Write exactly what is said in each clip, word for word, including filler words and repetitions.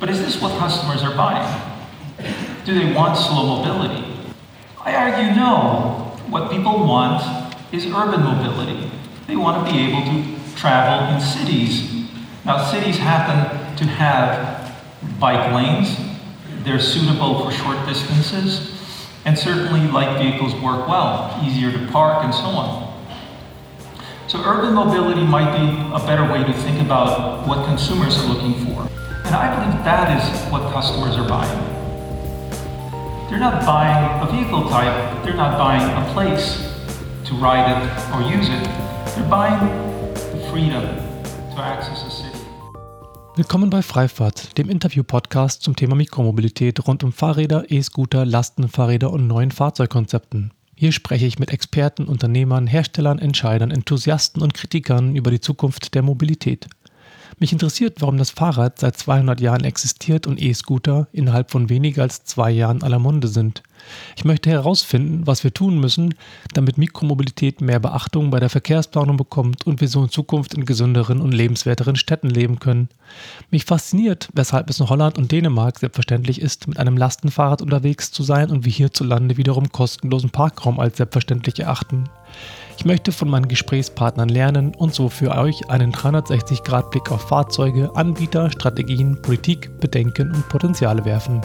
But is this what customers are buying? Do they want slow mobility? I argue no. What people want is urban mobility. They want to be able to travel in cities. Now, cities happen to have bike lanes. They're suitable for short distances. And certainly light vehicles work well, easier to park and so on. So urban mobility might be a better way to think about what consumers are looking for. And I believe that is what customers are buying. They're not buying a vehicle type, they're not buying a place to ride it or use it. They're buying the freedom to access a city. Willkommen bei Freifahrt, dem Interview-Podcast zum Thema Mikromobilität rund um Fahrräder, E-Scooter, Lastenfahrräder und neuen Fahrzeugkonzepten. Hier spreche ich mit Experten, Unternehmern, Herstellern, Entscheidern, Enthusiasten und Kritikern über die Zukunft der Mobilität. Mich interessiert, warum das Fahrrad seit zweihundert Jahren existiert und E-Scooter innerhalb von weniger als zwei Jahren aller Munde sind. Ich möchte herausfinden, was wir tun müssen, damit Mikromobilität mehr Beachtung bei der Verkehrsplanung bekommt und wir so in Zukunft in gesünderen und lebenswerteren Städten leben können. Mich fasziniert, weshalb es in Holland und Dänemark selbstverständlich ist, mit einem Lastenfahrrad unterwegs zu sein und wir hierzulande wiederum kostenlosen Parkraum als selbstverständlich erachten. Ich möchte von meinen Gesprächspartnern lernen und so für euch einen dreihundertsechzig Grad Blick auf Fahrzeuge, Anbieter, Strategien, Politik, Bedenken und Potenziale werfen.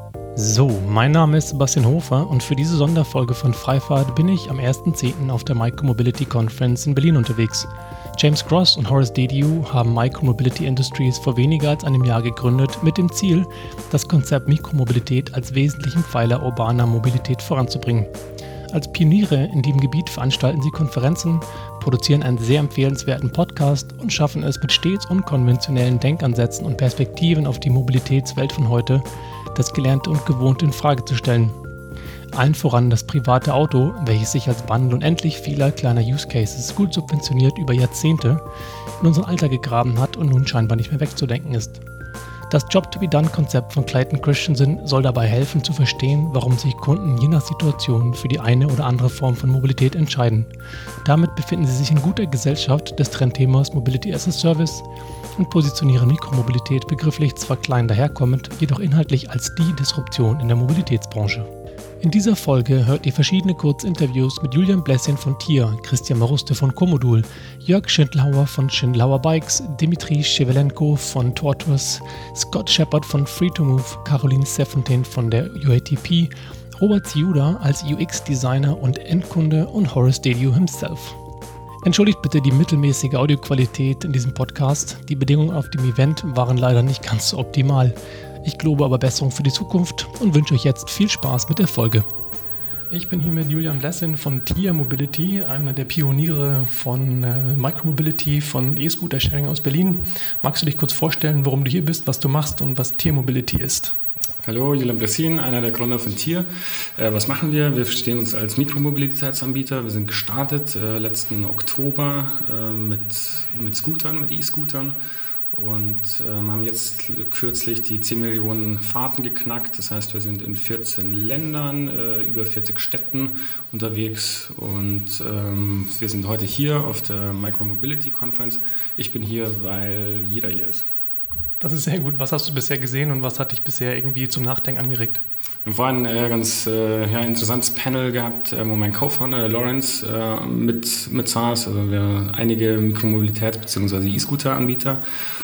So, mein Name ist Sebastian Hofer und für diese Sonderfolge von Freifahrt bin ich am ersten zehnten auf der Micromobility Conference in Berlin unterwegs. James Cross und Horace Dediu haben Micromobility Industries vor weniger als einem Jahr gegründet, mit dem Ziel, das Konzept Mikromobilität als wesentlichen Pfeiler urbaner Mobilität voranzubringen. Als Pioniere in diesem Gebiet veranstalten sie Konferenzen, produzieren einen sehr empfehlenswerten Podcast und schaffen es mit stets unkonventionellen Denkansätzen und Perspektiven auf die Mobilitätswelt von heute, das Gelernte und Gewohnte in Frage zu stellen. Allen voran das private Auto, welches sich als Bundle unendlich vieler kleiner Use Cases gut subventioniert über Jahrzehnte in unseren Alltag gegraben hat und nun scheinbar nicht mehr wegzudenken ist. Das Job-to-be-done-Konzept von Clayton Christensen soll dabei helfen zu verstehen, warum sich Kunden je nach Situation für die eine oder andere Form von Mobilität entscheiden. Damit befinden sie sich in guter Gesellschaft des Trendthemas Mobility as a Service und positionieren Mikromobilität begrifflich zwar klein daherkommend, jedoch inhaltlich als die Disruption in der Mobilitätsbranche. In dieser Folge hört ihr verschiedene Kurzinterviews mit Julian Blessin von Tier, Christian Maruste von Comodul, Jörg Schindlauer von Schindlauer Bikes, Dimitri Shevelenko von Tortoise, Scott Shepard von Free to Move, Caroline Sefontaine von der U A T P, Robert Ziuda als U X-Designer und Endkunde und Horace Dediu himself. Entschuldigt bitte die mittelmäßige Audioqualität in diesem Podcast. Die Bedingungen auf dem Event waren leider nicht ganz so optimal. Ich gelobe aber Besserung für die Zukunft und wünsche euch jetzt viel Spaß mit der Folge. Ich bin hier mit Julian Blessin von Tier Mobility, einer der Pioniere von äh, Micromobility, von E-Scooter-Sharing aus Berlin. Magst du dich kurz vorstellen, warum du hier bist, was du machst und was Tier Mobility ist? Hallo, Julian Blessin, einer der Gründer von Tier. Äh, was machen wir? Wir verstehen uns als Mikromobilitätsanbieter. Wir sind gestartet äh, letzten Oktober äh, mit, mit Scootern, mit E-Scootern. Und ähm, haben jetzt kürzlich die zehn Millionen Fahrten geknackt. Das heißt, wir sind in vierzehn Ländern, äh, über vierzig Städten unterwegs. Und ähm, wir sind heute hier auf der Micromobility Conference. Ich bin hier, weil jeder hier ist. Das ist sehr gut. Was hast du bisher gesehen und was hat dich bisher irgendwie zum Nachdenken angeregt? Wir haben vorhin ein äh, ganz äh, ja, interessantes Panel gehabt, äh, wo mein Co-Founder, der Lawrence, äh, mit, mit saß. Also wir haben einige Mikromobilitäts- bzw. E-Scooter-Anbieter.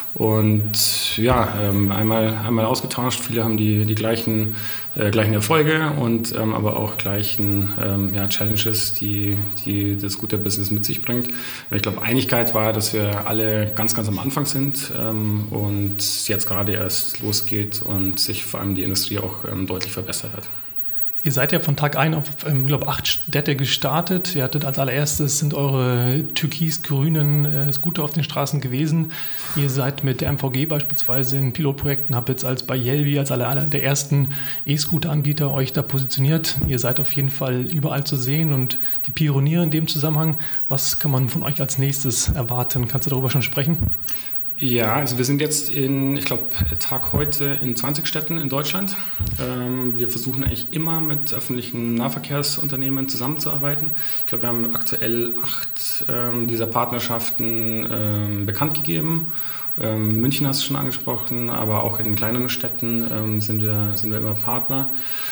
Und ja, ähm, einmal, einmal ausgetauscht. Viele haben die, die gleichen, äh, gleichen Erfolge und ähm, aber auch gleichen ähm, ja, Challenges, die, die das Scooter-Business mit sich bringt. Ich glaube, Einigkeit war, dass wir alle ganz, ganz am Anfang sind ähm, und es jetzt gerade erst losgeht und sich vor allem die Industrie auch ähm, deutlich verbessert hat. Ihr seid ja von Tag eins auf, ich ähm, glaube, acht Städte gestartet. Ihr hattet als allererstes sind eure türkis-grünen äh, Scooter auf den Straßen gewesen. Ihr seid mit der M V G beispielsweise in Pilotprojekten, habt jetzt als bei Yelby, als einer der ersten E-Scooter-Anbieter euch da positioniert. Ihr seid auf jeden Fall überall zu sehen und die Pioniere in dem Zusammenhang. Was kann man von euch als nächstes erwarten? Kannst du darüber schon sprechen? Ja, also wir sind jetzt in, ich glaube, Tag heute in zwanzig Städten in Deutschland. Ähm, wir versuchen eigentlich immer mit öffentlichen Nahverkehrsunternehmen zusammenzuarbeiten. Ich glaube, wir haben aktuell acht ähm, dieser Partnerschaften ähm, bekannt gegeben. Ähm, München hast du schon angesprochen, aber auch in kleineren Städten ähm, sind wir, sind wir immer Partner.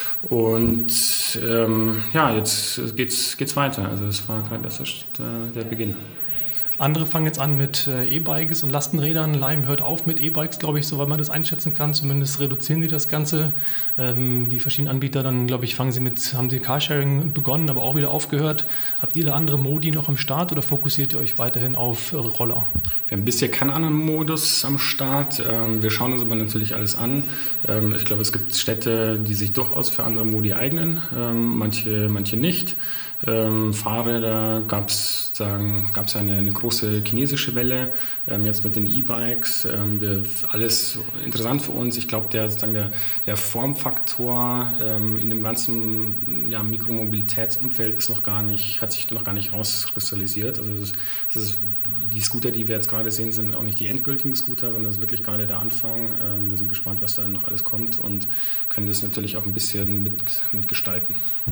Und ähm, ja, jetzt geht's, geht's weiter. Also das war gerade erst der, der Beginn. Andere fangen jetzt an mit äh, E-Bikes und Lastenrädern. Lime hört auf mit E-Bikes, glaube ich, soweit man das einschätzen kann. Zumindest reduzieren sie das Ganze. Ähm, die verschiedenen Anbieter, dann glaube ich, fangen sie mit, haben sie Carsharing begonnen, aber auch wieder aufgehört. Habt ihr da andere Modi noch am Start oder fokussiert ihr euch weiterhin auf äh, Roller? Wir haben bisher keinen anderen Modus am Start. Ähm, wir schauen uns aber natürlich alles an. Ähm, ich glaube, es gibt Städte, die sich durchaus für andere Modi eignen, ähm, manche, manche nicht. Ähm, Fahrräder gab es eine, eine große chinesische Welle, ähm, jetzt mit den E-Bikes. Ähm, wir, alles interessant für uns. Ich glaube, der, der, der Formfaktor ähm, in dem ganzen ja, Mikromobilitätsumfeld ist noch gar nicht, hat sich noch gar nicht rauskristallisiert. Also das, das ist, die Scooter, die wir jetzt gerade sehen, sind auch nicht die endgültigen Scooter, sondern das ist wirklich gerade der Anfang. Ähm, wir sind gespannt, was da noch alles kommt und können das natürlich auch ein bisschen mit, mitgestalten.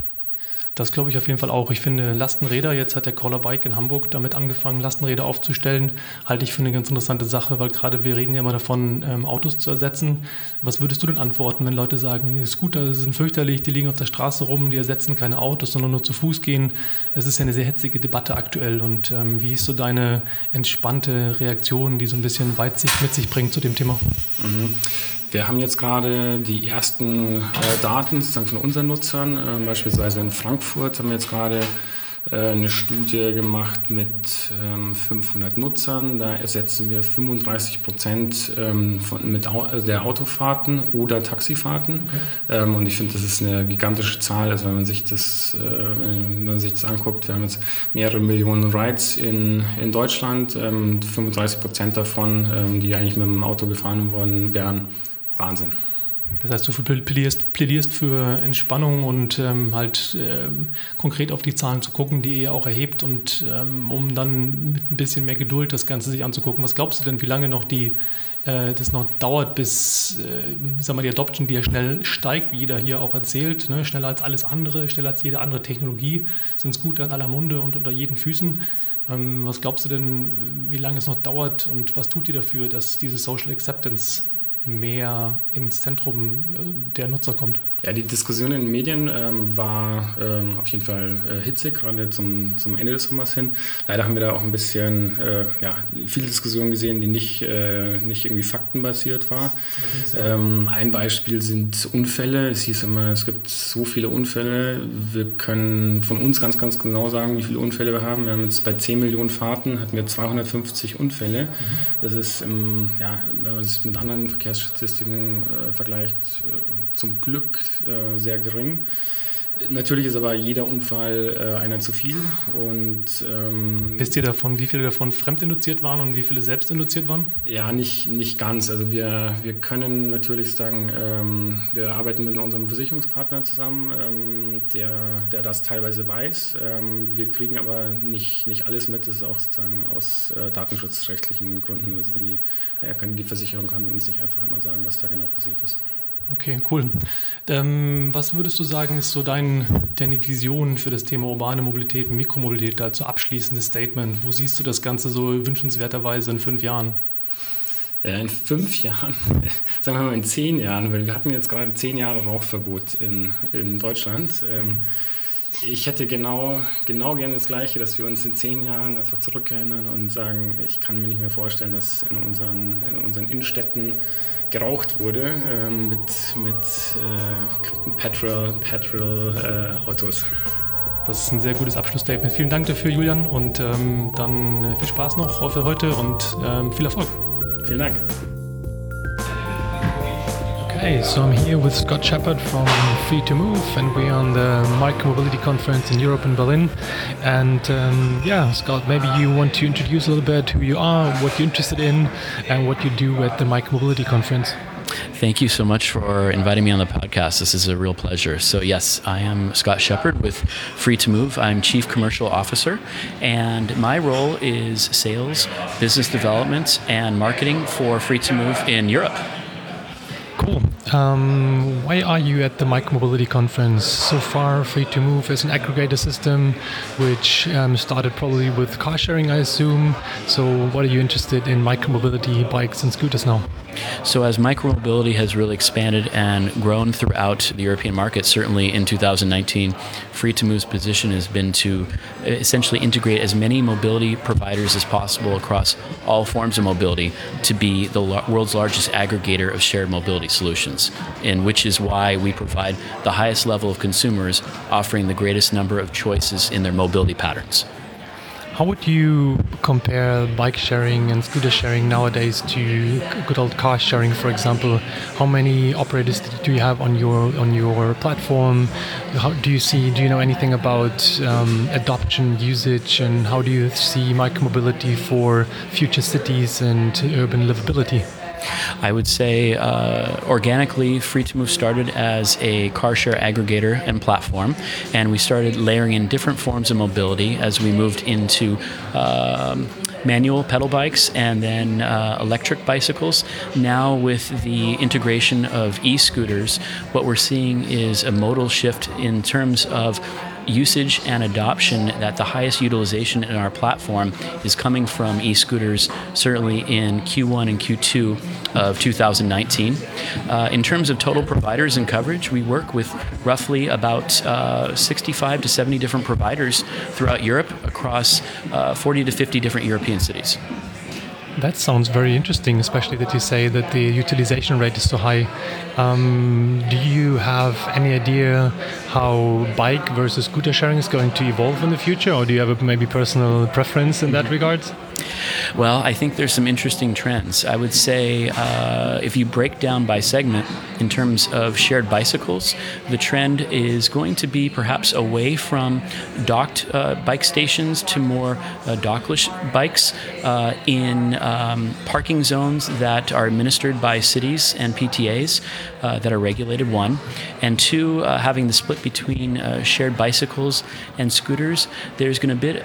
Das glaube ich auf jeden Fall auch. Ich finde Lastenräder, jetzt hat der Caller Bike in Hamburg damit angefangen, Lastenräder aufzustellen, halte ich für eine ganz interessante Sache, weil gerade wir reden ja immer davon, ähm, Autos zu ersetzen. Was würdest du denn antworten, wenn Leute sagen, die Scooter sind fürchterlich, die liegen auf der Straße rum, die ersetzen keine Autos, sondern nur zu Fuß gehen? Es ist ja eine sehr hitzige Debatte aktuell. Und ähm, wie ist so deine entspannte Reaktion, die so ein bisschen Weitsicht mit sich bringt zu dem Thema? Mhm. Wir haben jetzt gerade die ersten äh, Daten sozusagen von unseren Nutzern. Äh, beispielsweise in Frankfurt haben wir jetzt gerade äh, eine Studie gemacht mit ähm, fünfhundert Nutzern. Da ersetzen wir fünfunddreißig Prozent ähm, von, mit Au- also der Autofahrten oder Taxifahrten. Okay. Ähm, und ich finde, das ist eine gigantische Zahl. Also wenn man sich das, äh, wenn man sich das anguckt, wir haben jetzt mehrere Millionen Rides in, in Deutschland. Ähm, fünfunddreißig Prozent davon, ähm, die eigentlich mit dem Auto gefahren worden wären. Wahnsinn. Das heißt, du plädierst, plädierst für Entspannung und ähm, halt ähm, konkret auf die Zahlen zu gucken, die ihr auch erhebt und ähm, um dann mit ein bisschen mehr Geduld das Ganze sich anzugucken. Was glaubst du denn, wie lange noch die, äh, das noch dauert, bis äh, sag mal, die Adoption, die ja schnell steigt, wie jeder hier auch erzählt, ne? Schneller als alles andere, schneller als jede andere Technologie, sind Scooter in aller Munde und unter jeden Füßen. Ähm, was glaubst du denn, wie lange es noch dauert und was tut ihr dafür, dass diese Social Acceptance mehr ins Zentrum der Nutzer kommt? Ja, die Diskussion in den Medien ähm, war ähm, auf jeden Fall äh, hitzig, gerade zum, zum Ende des Sommers hin. Leider haben wir da auch ein bisschen äh, ja, viele Diskussionen gesehen, die nicht, äh, nicht irgendwie faktenbasiert war. Ähm, ein Beispiel sind Unfälle. Es hieß immer, es gibt so viele Unfälle. Wir können von uns ganz, ganz genau sagen, wie viele Unfälle wir haben. Wir haben jetzt bei zehn Millionen Fahrten hatten wir zweihundertfünfzig Unfälle. Mhm. Das ist, ähm, ja, wenn man es mit anderen Verkehrsstatistiken äh, vergleicht, äh, zum Glück äh, sehr gering. Natürlich ist aber jeder Unfall äh, einer zu viel. Und, ähm, wisst ihr davon, wie viele davon fremdinduziert waren und wie viele selbstinduziert waren? Ja, nicht, nicht ganz. Also wir, wir können natürlich sagen, ähm, wir arbeiten mit unserem Versicherungspartner zusammen, ähm, der, der das teilweise weiß. Ähm, wir kriegen aber nicht, nicht alles mit. Das ist auch sozusagen aus äh, datenschutzrechtlichen Gründen. Also wenn die, ja, kann, die Versicherung kann uns nicht einfach immer sagen, was da genau passiert ist. Okay, cool. Ähm, was würdest du sagen, ist so dein, deine Vision für das Thema urbane Mobilität, Mikromobilität, also abschließendes Statement? Wo siehst du das Ganze so wünschenswerterweise in fünf Jahren? Ja, in fünf Jahren, sagen wir mal in zehn Jahren, weil wir hatten jetzt gerade zehn Jahre Rauchverbot in, in Deutschland. Ähm, ich hätte genau, genau gerne das Gleiche, dass wir uns in zehn Jahren einfach zurückerinnern und sagen, ich kann mir nicht mehr vorstellen, dass in unseren, in unseren Innenstädten geraucht wurde äh, mit, mit äh, Petrol, Petrol äh, Autos. Das ist ein sehr gutes Abschlussstatement. Vielen Dank dafür, Julian, und ähm, dann äh, viel Spaß noch für heute und ähm, viel Erfolg. Vielen Dank. Okay, so I'm here with Scott Shepard from Free to Move, and we're on the Micromobility Conference in Europe in Berlin. And um, yeah, Scott, maybe you want to introduce a little bit who you are, what you're interested in, and what you do at the Micromobility Conference. Thank you so much for inviting me on the podcast. This is a real pleasure. So yes, I am Scott Shepard with Free to Move. I'm Chief Commercial Officer, and my role is sales, business development, and marketing for Free to Move in Europe. Cool. Um, why are you at the Micromobility Conference? So far, Free to Move is an aggregator system which um, started probably with car sharing, I assume. So what are you interested in micromobility, bikes and scooters now? So as micromobility has really expanded and grown throughout the European market, certainly in two thousand nineteen, Free to Move's position has been to essentially integrate as many mobility providers as possible across all forms of mobility to be the lo- world's largest aggregator of shared mobility solutions, and which is why we provide the highest level of consumers offering the greatest number of choices in their mobility patterns. How would you compare bike sharing and scooter sharing nowadays to good old car sharing, for example? How many operators do you have on your on your platform? How do you see? Do you know anything about um, adoption, usage, and how do you see micromobility for future cities and urban livability? I would say uh, organically, Free to Move started as a car share aggregator and platform, and we started layering in different forms of mobility as we moved into um, manual pedal bikes and then uh, electric bicycles. Now with the integration of e-scooters, what we're seeing is a modal shift in terms of usage and adoption, that the highest utilization in our platform is coming from e-scooters, certainly in Q one and Q two of two thousand nineteen. Uh, in terms of total providers and coverage, we work with roughly about uh, sixty-five to seventy different providers throughout Europe across uh, forty to fifty different European cities. That sounds very interesting, especially that you say that the utilization rate is so high. Um, do you have any idea how bike versus scooter sharing is going to evolve in the future, or do you have a maybe personal preference in that regard? Well, I think there's some interesting trends. I would say uh, if you break down by segment in terms of shared bicycles, the trend is going to be perhaps away from docked uh, bike stations to more uh, dockless bikes uh, in um, parking zones that are administered by cities and P T As uh, that are regulated, one. And two, uh, having the split between uh, shared bicycles and scooters, there's going to be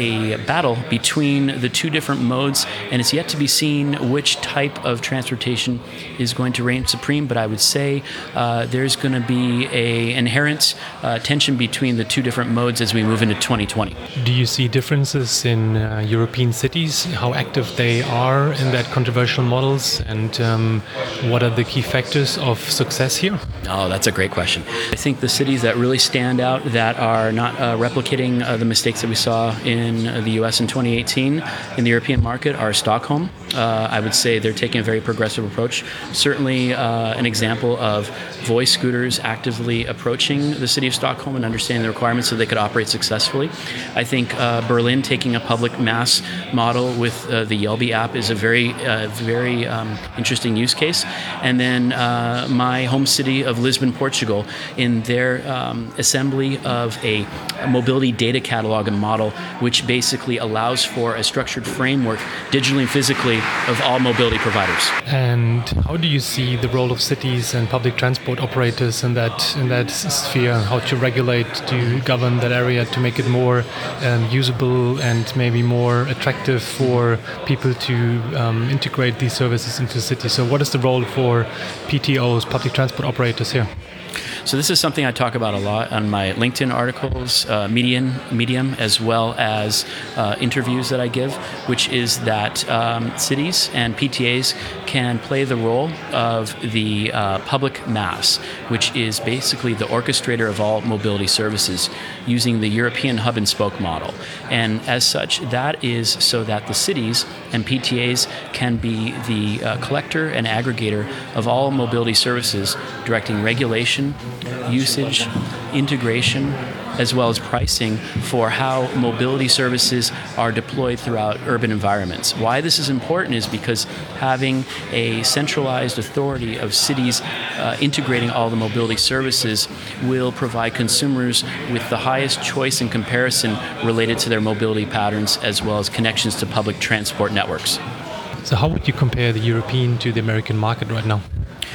a battle between the two different modes, and it's yet to be seen which type of transportation is going to reign supreme. But I would say uh, there's going to be a inherent uh, tension between the two different modes as we move into twenty twenty. Do you see differences in uh, European cities, how active they are in that controversial models, and um, what are the key factors of success here? Oh, that's a great question. I think the cities that really stand out that are not uh, replicating uh, the mistakes that we saw in uh, the U S in twenty eighteen in the European market are Stockholm. Uh, I would say they're taking a very progressive approach. Certainly uh, an example of voice scooters actively approaching the city of Stockholm and understanding the requirements so they could operate successfully. I think uh, Berlin taking a public mass model with uh, the Yelby app is a very, uh, very um, interesting use case. And then uh, my home city of Lisbon, Portugal, in their um, assembly of a, a mobility data catalog and model, which basically allows for a structured framework, digitally and physically, of all mobility providers. And how do you see the role of cities and public transport operators in that in that sphere? How to regulate, to govern that area, to make it more um, usable and maybe more attractive for people to um, integrate these services into the city? So what is the role for P T Os, public transport operators here? So this is something I talk about a lot on my LinkedIn articles, uh, Medium, Medium, as well as uh, interviews that I give, which is that um, cities and P T As can play the role of the uh, public mass, which is basically the orchestrator of all mobility services using the European hub and spoke model. And as such, that is so that the cities and P T As can be the uh, collector and aggregator of all mobility services, directing regulation, usage, integration, as well as pricing for how mobility services are deployed throughout urban environments. Why this is important is because having a centralized authority of cities uh, integrating all the mobility services will provide consumers with the highest choice and comparison related to their mobility patterns, as well as connections to public transport networks. So how would you compare the European to the American market right now?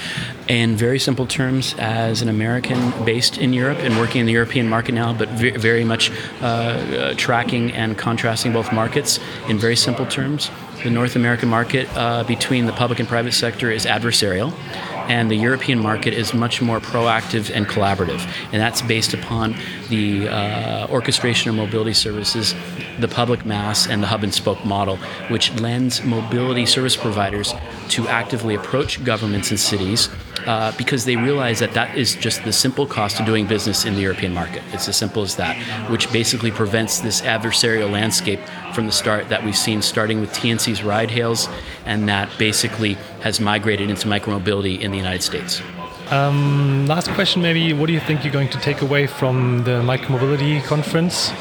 In very simple terms, as an American based in Europe and working in the European market now, but ve- very much uh, uh, tracking and contrasting both markets, in very simple terms, the North American market uh, between the public and private sector is adversarial, and the European market is much more proactive and collaborative. And that's based upon the uh, orchestration of mobility services, the public mass, and the hub and spoke model, which lends mobility service providers to actively approach governments and cities uh, because they realize that that is just the simple cost of doing business in the European market. It's as simple as that, which basically prevents this adversarial landscape from the start that we've seen starting with T N C's ride hails, and that basically has migrated into micromobility in the United States. Um, last question, maybe. What do you think you're going to take away from the Micromobility conference?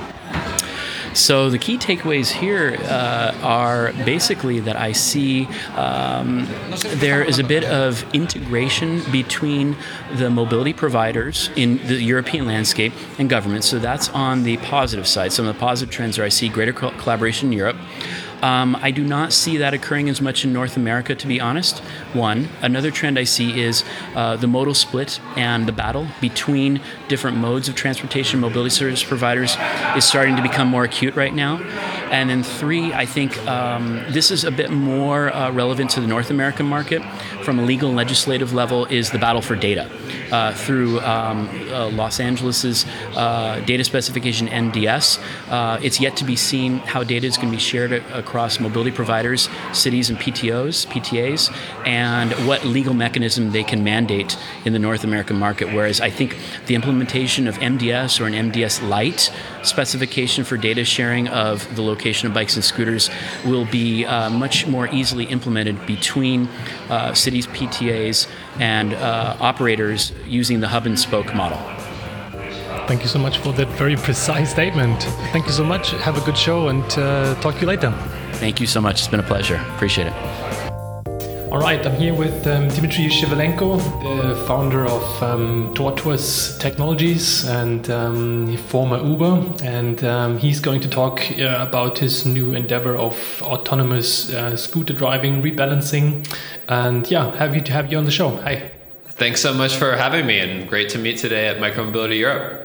So the key takeaways here uh, are basically that I see um, there is a bit of integration between the mobility providers in the European landscape and government. So that's on the positive side. Some of the positive trends are I see greater co- collaboration in Europe. Um, I do not see that occurring as much in North America, to be honest. One. Another trend I see is uh, the modal split and the battle between different modes of transportation mobility service providers is starting to become more acute right now. And then three, I think um, this is a bit more uh, relevant to the North American market from a legal and legislative level, is the battle for data. Uh, through um, uh, Los Angeles's uh, data specification N D S. Uh, it's yet to be seen how data is going to be shared a- across mobility providers, cities and P T Os, P T As, and what legal mechanism they can mandate in the North American market. Whereas I think the implementation of M D S or an M D S Lite specification for data sharing of the location of bikes and scooters will be uh, much more easily implemented between uh, cities, P T As, and uh, operators using the hub and spoke model. Thank you so much for that very precise statement. Thank you so much. Have a good show, and uh, talk to you later. Thank you so much. It's been a pleasure. Appreciate it. All right, I'm here with um, Dmitry Shivalenko, the founder of um, Tortoise Technologies and um, former Uber, and um, he's going to talk uh, about his new endeavor of autonomous uh, scooter driving, rebalancing, and yeah, happy to have you on the show. Hi. Thanks so much for having me, and great to meet today at Micromobility Europe.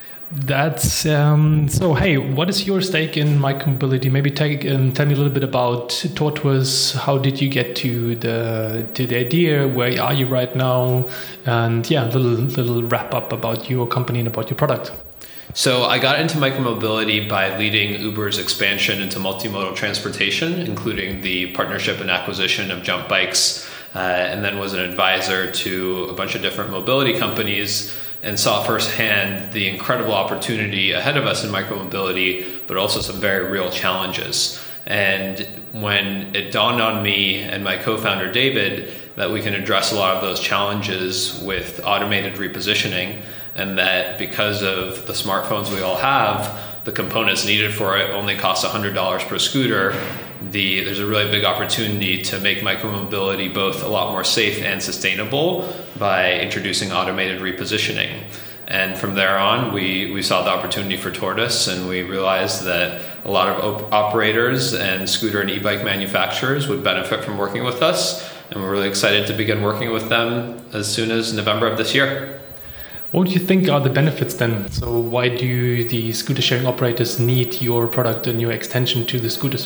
That's um, so. Hey, what is your stake in micromobility? Maybe take, um, tell me a little bit about Tortoise. How did you get to the to the idea? Where are you right now? And yeah, a little little wrap up about your company and about your product. So I got into micromobility by leading Uber's expansion into multimodal transportation, including the partnership and acquisition of Jump Bikes, uh, and then was an advisor to a bunch of different mobility companies, and saw firsthand the incredible opportunity ahead of us in micromobility, but also some very real challenges. And when it dawned on me and my co-founder David that we can address a lot of those challenges with automated repositioning, and that because of the smartphones we all have, the components needed for it only cost one hundred dollars per scooter, the, there's a really big opportunity to make micromobility both a lot more safe and sustainable by introducing automated repositioning. And from there on, we, we saw the opportunity for Tortoise, and we realized that a lot of op- operators and scooter and e-bike manufacturers would benefit from working with us. And we're really excited to begin working with them as soon as November of this year. What do you think are the benefits then? So why do the scooter sharing operators need your product and your extension to the scooters?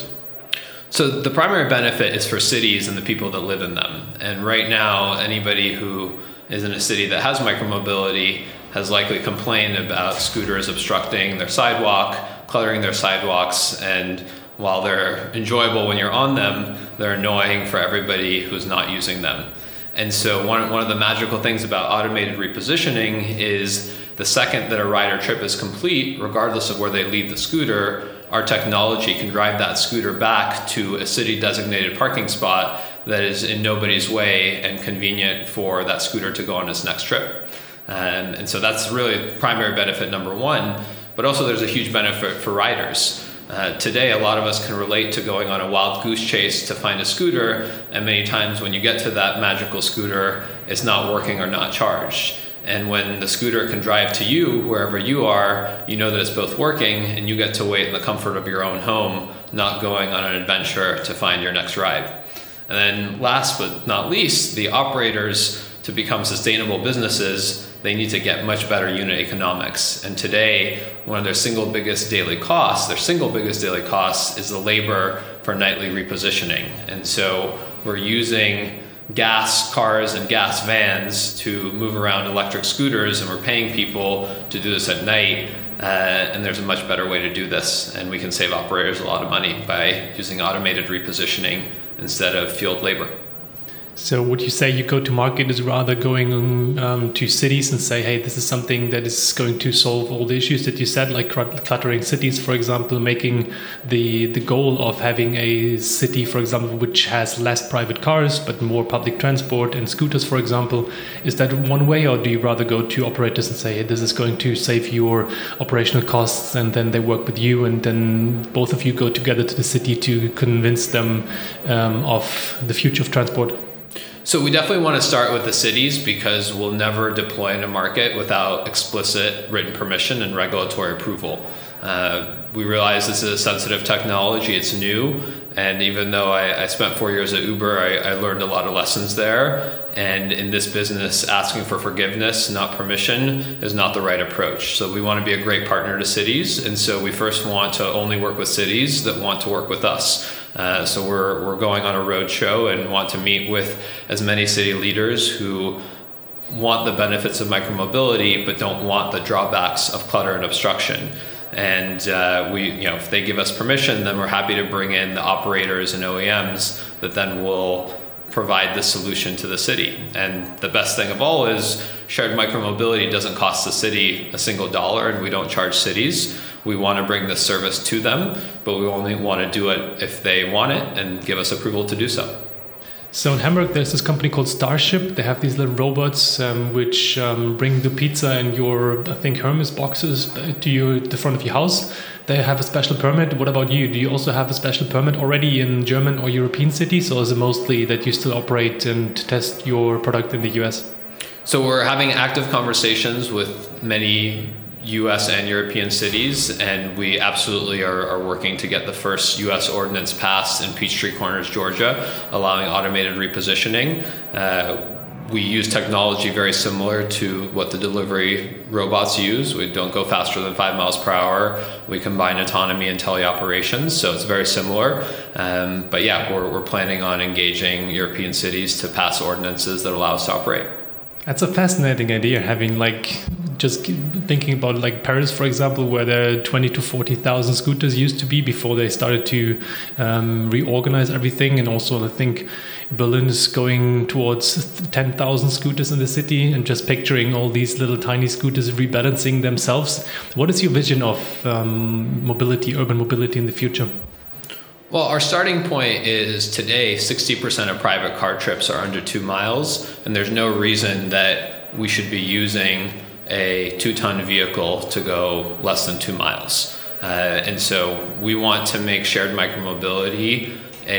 So the primary benefit is for cities and the people that live in them. And right now, anybody who is in a city that has micromobility has likely complained about scooters obstructing their sidewalk, cluttering their sidewalks, and while they're enjoyable when you're on them, they're annoying for everybody who's not using them. And so one, one of the magical things about automated repositioning is the second that a rider trip is complete, regardless of where they leave the scooter, our technology can drive that scooter back to a city designated parking spot that is in nobody's way and convenient for that scooter to go on its next trip. Um, and so that's really primary benefit number one, but also there's a huge benefit for riders. Uh, today, a lot of us can relate to going on a wild goose chase to find a scooter, and many times when you get to that magical scooter, it's not working or not charged. And when the scooter can drive to you, wherever you are, you know that it's both working, and you get to wait in the comfort of your own home, not going on an adventure to find your next ride. And then last but not least, the operators, to become sustainable businesses, they need to get much better unit economics. And today, one of their single biggest daily costs, their single biggest daily costs is the labor for nightly repositioning. And so we're using gas cars and gas vans to move around electric scooters, and we're paying people to do this at night. Uh, and there's a much better way to do this, and we can save operators a lot of money by using automated repositioning instead of field labor. So would you say you go to market is rather going um, to cities and say, hey, this is something that is going to solve all the issues that you said, like cluttering cities, for example, making the the goal of having a city, for example, which has less private cars, but more public transport and scooters, for example. Is that one way, or do you rather go to operators and say, hey, this is going to save your operational costs, and then they work with you, and then both of you go together to the city to convince them um, of the future of transport? So we definitely want to start with the cities, because we'll never deploy in a market without explicit written permission and regulatory approval. Uh, we realize this is a sensitive technology, it's new, and even though I, I spent four years at Uber, I, I learned a lot of lessons there. And in this business, asking for forgiveness, not permission, is not the right approach. So we want to be a great partner to cities, and so we first want to only work with cities that want to work with us. Uh, so we're we're going on a road show and want to meet with as many city leaders who want the benefits of micromobility but don't want the drawbacks of clutter and obstruction. And uh, we, you know, if they give us permission, then we're happy to bring in the operators and O E Ms that then will provide the solution to the city. And the best thing of all is shared micromobility doesn't cost the city a single dollar, and we don't charge cities. We want to bring this service to them, but we only want to do it if they want it and give us approval to do so. So in Hamburg, there's this company called Starship. They have these little robots um, which um, bring the pizza and your, I think, Hermes boxes to you, the front of your house. They have a special permit. What about you? Do you also have a special permit already in German or European cities, or is it mostly that you still operate and test your product in the U S? So we're having active conversations with many U S and European cities, and we absolutely are, are working to get the first U S ordinance passed in Peachtree Corners, Georgia, allowing automated repositioning. Uh, we use technology very similar to what the delivery robots use. We don't go faster than five miles per hour. We combine autonomy and teleoperations, so it's very similar. Um, but yeah, we're, we're planning on engaging European cities to pass ordinances that allow us to operate. That's a fascinating idea, having like just thinking about like Paris, for example, where there are twenty to forty thousand scooters used to be before they started to um, reorganize everything. And also I think Berlin is going towards ten thousand scooters in the city, and just picturing all these little tiny scooters rebalancing themselves. What is your vision of um, mobility, urban mobility in the future? Well, our starting point is today sixty percent of private car trips are under two miles, and there's no reason that we should be using a two-ton vehicle to go less than two miles. Uh, and so we want to make shared micromobility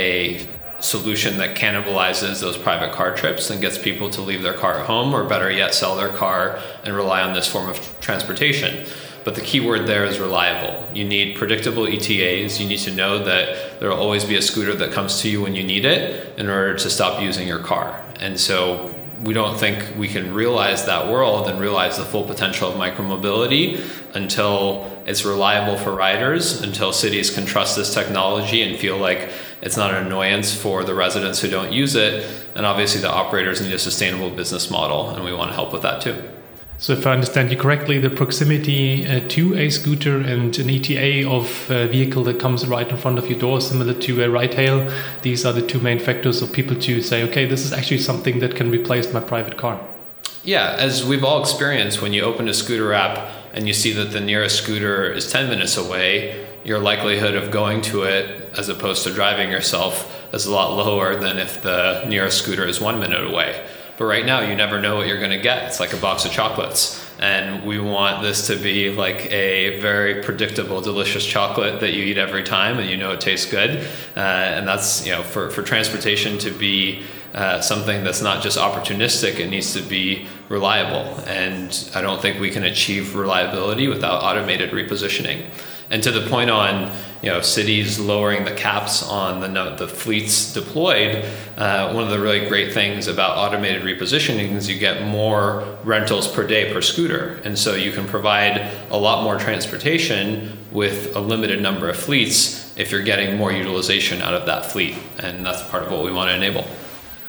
a solution that cannibalizes those private car trips and gets people to leave their car at home, or better yet, sell their car and rely on this form of transportation. But the key word there is reliable. You need predictable E T As. You need to know that there will always be a scooter that comes to you when you need it in order to stop using your car. And so we don't think we can realize that world and realize the full potential of micromobility until it's reliable for riders, until cities can trust this technology and feel like it's not an annoyance for the residents who don't use it. And obviously the operators need a sustainable business model, and we want to help with that too. So if I understand you correctly, the proximity uh, to a scooter and an E T A of a vehicle that comes right in front of your door, similar to a ride hail, these are the two main factors of people to say, okay, this is actually something that can replace my private car. Yeah, as we've all experienced, when you open a scooter app and you see that the nearest scooter is ten minutes away, your likelihood of going to it as opposed to driving yourself is a lot lower than if the nearest scooter is one minute away. But right now, you never know what you're going to get. It's like a box of chocolates. And we want this to be like a very predictable, delicious chocolate that you eat every time and you know it tastes good. Uh, and that's, you know, for, for transportation to be uh, something that's not just opportunistic, it needs to be reliable. And I don't think we can achieve reliability without automated repositioning. And to the point on, you know, cities lowering the caps on the the fleets deployed, uh, one of the really great things about automated repositioning is you get more rentals per day per scooter. And so you can provide a lot more transportation with a limited number of fleets if you're getting more utilization out of that fleet. And that's part of what we want to enable.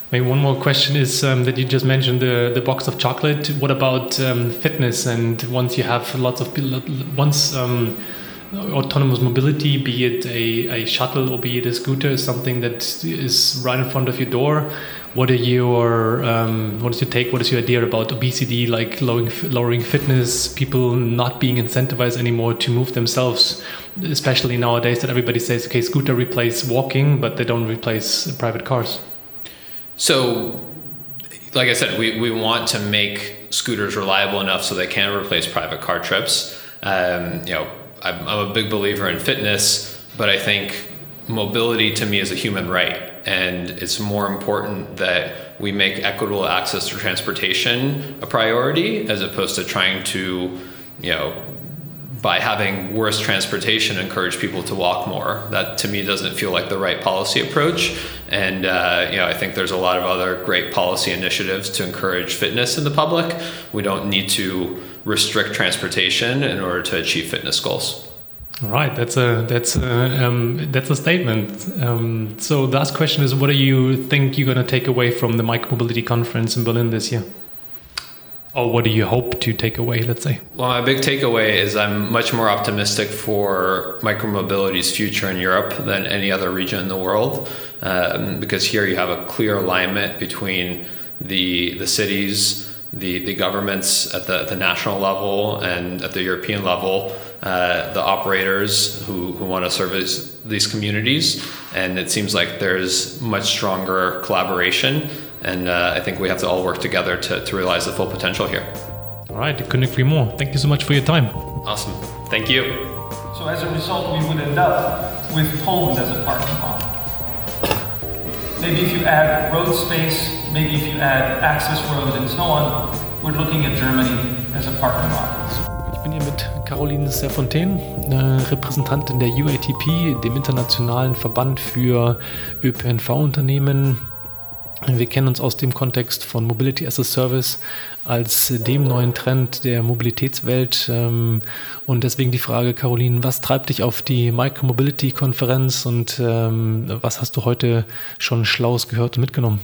Maybe one more question is um, that you just mentioned the, the box of chocolate. What about um, fitness? And once you have lots of once um, autonomous mobility, be it a, a shuttle or be it a scooter, is something that is right in front of your door. What are your um, what is your take? What is your idea about obesity, like lowering lowering fitness, people not being incentivized anymore to move themselves, especially nowadays that everybody says, okay, scooter replace walking, but they don't replace private cars. So, like I said, we, we want to make scooters reliable enough so they can replace private car trips. Um, you know, I'm, I'm a big believer in fitness, but I think mobility to me is a human right. And it's more important that we make equitable access to transportation a priority as opposed to trying to, you know, by having worse transportation, encourage people to walk more. That to me doesn't feel like the right policy approach. And uh, you know, I think there's a lot of other great policy initiatives to encourage fitness in the public. We don't need to restrict transportation in order to achieve fitness goals. All right, that's a that's a, um, that's a statement. Um, so the last question is, what do you think you're going to take away from the Micromobility Conference in Berlin this year? Or what do you hope to take away, let's say? Well, my big takeaway is I'm much more optimistic for micromobility's future in Europe than any other region in the world, um, because here you have a clear alignment between the the cities, the, the governments at the, the national level and at the European level, uh, the operators who, who want to service these communities. And it seems like there's much stronger collaboration. And uh, I think we have to all work together to, to realize the full potential here. All right, I couldn't agree more. Thank you so much for your time. Awesome. Thank you. So as a result, we would end up with Poland as a parking lot. Maybe if you add road space, maybe if you add access road and so on, we're looking at Germany as a parking lot. Ich bin hier mit Caroline Serfontaine, äh, Repräsentantin der U A T P, dem internationalen Verband für Ö P N V-Unternehmen. Wir kennen uns aus dem Kontext von Mobility as a Service als dem neuen Trend der Mobilitätswelt. Und deswegen die Frage, Caroline, was treibt dich auf die Micromobility-Konferenz und was hast du heute schon Schlaues gehört und mitgenommen?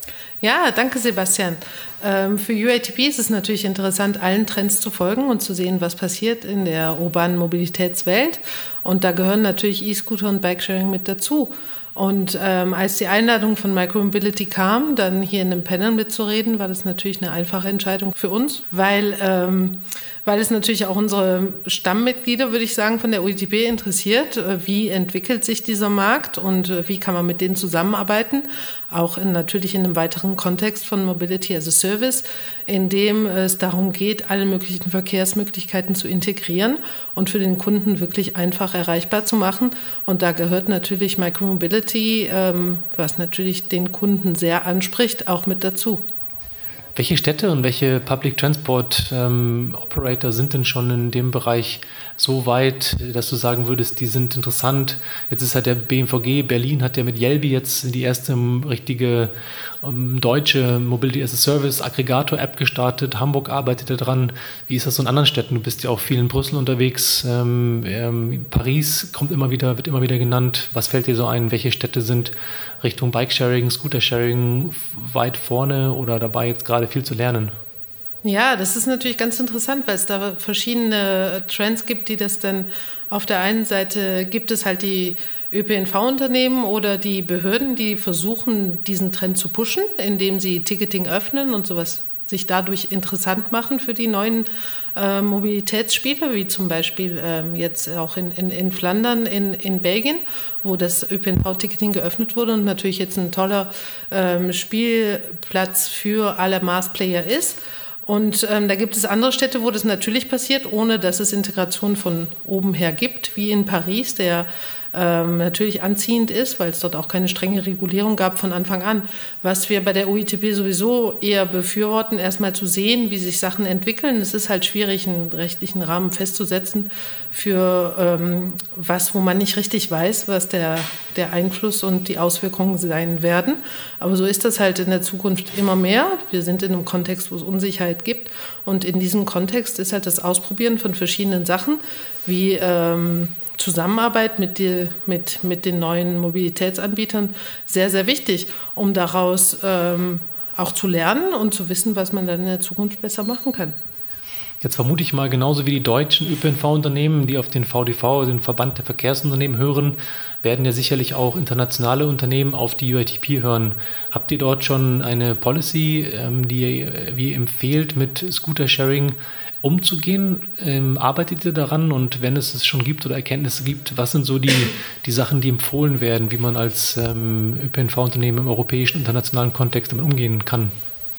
Ja, danke Sebastian. Für U A T P ist es natürlich interessant, allen Trends zu folgen und zu sehen, was passiert in der urbanen Mobilitätswelt. Und da gehören natürlich E-Scooter und Bikesharing mit dazu. Und ähm, als die Einladung von Micromobility kam, dann hier in einem Panel mitzureden, war das natürlich eine einfache Entscheidung für uns, weil, ähm, weil es natürlich auch unsere Stammmitglieder, würde ich sagen, von der U A T P interessiert. Wie entwickelt sich dieser Markt und wie kann man mit denen zusammenarbeiten? Auch in, natürlich in einem weiteren Kontext von Mobility as a Service, in dem es darum geht, alle möglichen Verkehrsmöglichkeiten zu integrieren und für den Kunden wirklich einfach erreichbar zu machen. Und da gehört natürlich Micromobility, ähm, was natürlich den Kunden sehr anspricht, auch mit dazu. Welche Städte und welche Public Transport ähm, Operator sind denn schon in dem Bereich so weit, dass du sagen würdest, die sind interessant? Jetzt ist halt der B M V G, Berlin hat ja mit Jelbi jetzt die erste richtige ähm, deutsche Mobility as a Service Aggregator-App gestartet. Hamburg arbeitet daran. Wie ist das so in anderen Städten? Du bist ja auch viel in Brüssel unterwegs. Ähm, ähm, Paris kommt immer wieder, wird immer wieder genannt. Was fällt dir so ein? Welche Städte sind Richtung Bikesharing, Scootersharing weit vorne oder dabei, jetzt gerade viel zu lernen? Ja, das ist natürlich ganz interessant, weil es da verschiedene Trends gibt, die das dann auf der einen Seite gibt es halt die Ö P N V-Unternehmen oder die Behörden, die versuchen, diesen Trend zu pushen, indem sie Ticketing öffnen und sowas sich dadurch interessant machen für die neuen äh, Mobilitätsspieler, wie zum Beispiel ähm, jetzt auch in, in, in Flandern, in, in Belgien, wo das Ö P N V-Ticketing geöffnet wurde und natürlich jetzt ein toller ähm, Spielplatz für alle Mass-Player ist. Und ähm, da gibt es andere Städte, wo das natürlich passiert, ohne dass es Integration von oben her gibt, wie in Paris, der ähm, natürlich anziehend ist, weil es dort auch keine strenge Regulierung gab von Anfang an. Was wir bei der U I T P sowieso eher befürworten, erstmal zu sehen, wie sich Sachen entwickeln. Es ist halt schwierig, einen rechtlichen Rahmen festzusetzen für ähm, was, wo man nicht richtig weiß, was der, der Einfluss und die Auswirkungen sein werden. Aber so ist das halt in der Zukunft immer mehr. Wir sind in einem Kontext, wo es Unsicherheit gibt. Und in diesem Kontext ist halt das Ausprobieren von verschiedenen Sachen, wie ähm, Zusammenarbeit mit, die, mit, mit den neuen Mobilitätsanbietern sehr, sehr wichtig, um daraus ähm, auch zu lernen und zu wissen, was man dann in der Zukunft besser machen kann. Jetzt vermute ich mal, genauso wie die deutschen Ö P N V-Unternehmen, die auf den V D V, den Verband der Verkehrsunternehmen, hören, werden ja sicherlich auch internationale Unternehmen auf die U I T P hören. Habt ihr dort schon eine Policy, die wie empfiehlt, mit Scooter-Sharing umzugehen? Ähm, arbeitet ihr daran? Und wenn es es schon gibt oder Erkenntnisse gibt, was sind so die, die Sachen, die empfohlen werden, wie man als ähm, Ö P N V-Unternehmen im europäischen, internationalen Kontext damit umgehen kann?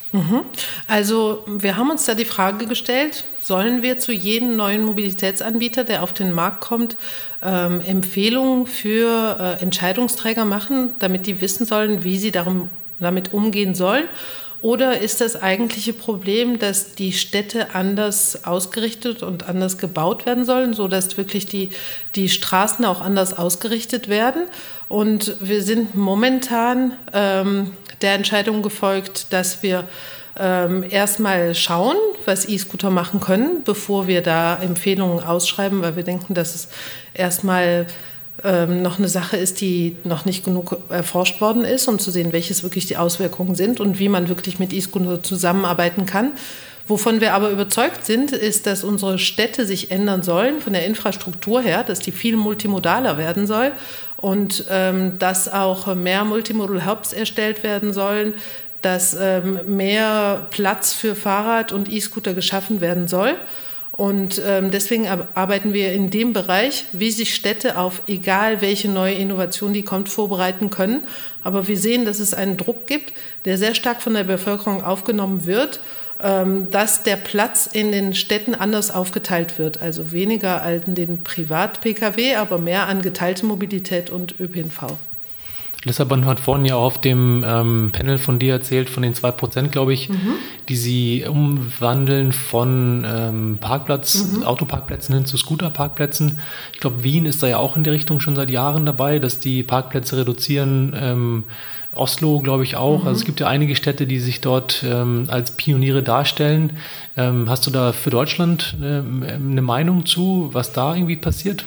Also wir haben uns da die Frage gestellt, sollen wir zu jedem neuen Mobilitätsanbieter, der auf den Markt kommt, ähm, Empfehlungen für äh, Entscheidungsträger machen, damit die wissen sollen, wie sie darum, damit umgehen sollen? Oder ist das eigentliche Problem, dass die Städte anders ausgerichtet und anders gebaut werden sollen, sodass wirklich die, die Straßen auch anders ausgerichtet werden? Und wir sind momentan ähm, der Entscheidung gefolgt, dass wir ähm, erstmal schauen, was E-Scooter machen können, bevor wir da Empfehlungen ausschreiben, weil wir denken, dass es erstmal ähm, noch eine Sache ist, die noch nicht genug erforscht worden ist, um zu sehen, welches wirklich die Auswirkungen sind und wie man wirklich mit E-Scooter zusammenarbeiten kann. Wovon wir aber überzeugt sind, ist, dass unsere Städte sich ändern sollen, von der Infrastruktur her, dass die viel multimodaler werden soll und ähm, dass auch mehr Multimodal Hubs erstellt werden sollen, dass ähm, mehr Platz für Fahrrad und E-Scooter geschaffen werden soll. Und ähm, deswegen arbeiten wir in dem Bereich, wie sich Städte auf egal welche neue Innovation, die kommt, vorbereiten können. Aber wir sehen, dass es einen Druck gibt, der sehr stark von der Bevölkerung aufgenommen wird, ähm, dass der Platz in den Städten anders aufgeteilt wird. Also weniger an den Privat-P K W, aber mehr an geteilte Mobilität und Ö P N V. Lissabon hat vorhin ja auch auf dem ähm, Panel von dir erzählt, von den zwei Prozent, glaube ich, mhm. die sie umwandeln von ähm, Parkplatz, mhm. Autoparkplätzen hin zu Scooterparkplätzen. Ich glaube, Wien ist da ja auch in die Richtung schon seit Jahren dabei, dass die Parkplätze reduzieren. Ähm, Oslo, glaube ich, auch. Mhm. Also es gibt ja einige Städte, die sich dort ähm, als Pioniere darstellen. Ähm, hast du da für Deutschland äh, eine Meinung zu, was da irgendwie passiert?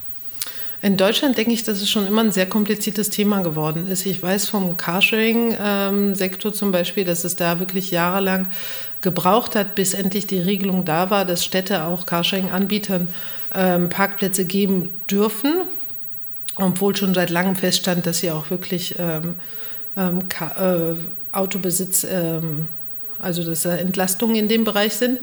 In Deutschland denke ich, dass es schon immer ein sehr kompliziertes Thema geworden ist. Ich weiß vom Carsharing-Sektor zum Beispiel, dass es da wirklich jahrelang gebraucht hat, bis endlich die Regelung da war, dass Städte auch Carsharing-Anbietern ähm, Parkplätze geben dürfen, obwohl schon seit langem feststand, dass sie auch wirklich ähm, ähm, Ka- äh, Autobesitz, ähm, also dass da Entlastungen in dem Bereich sind.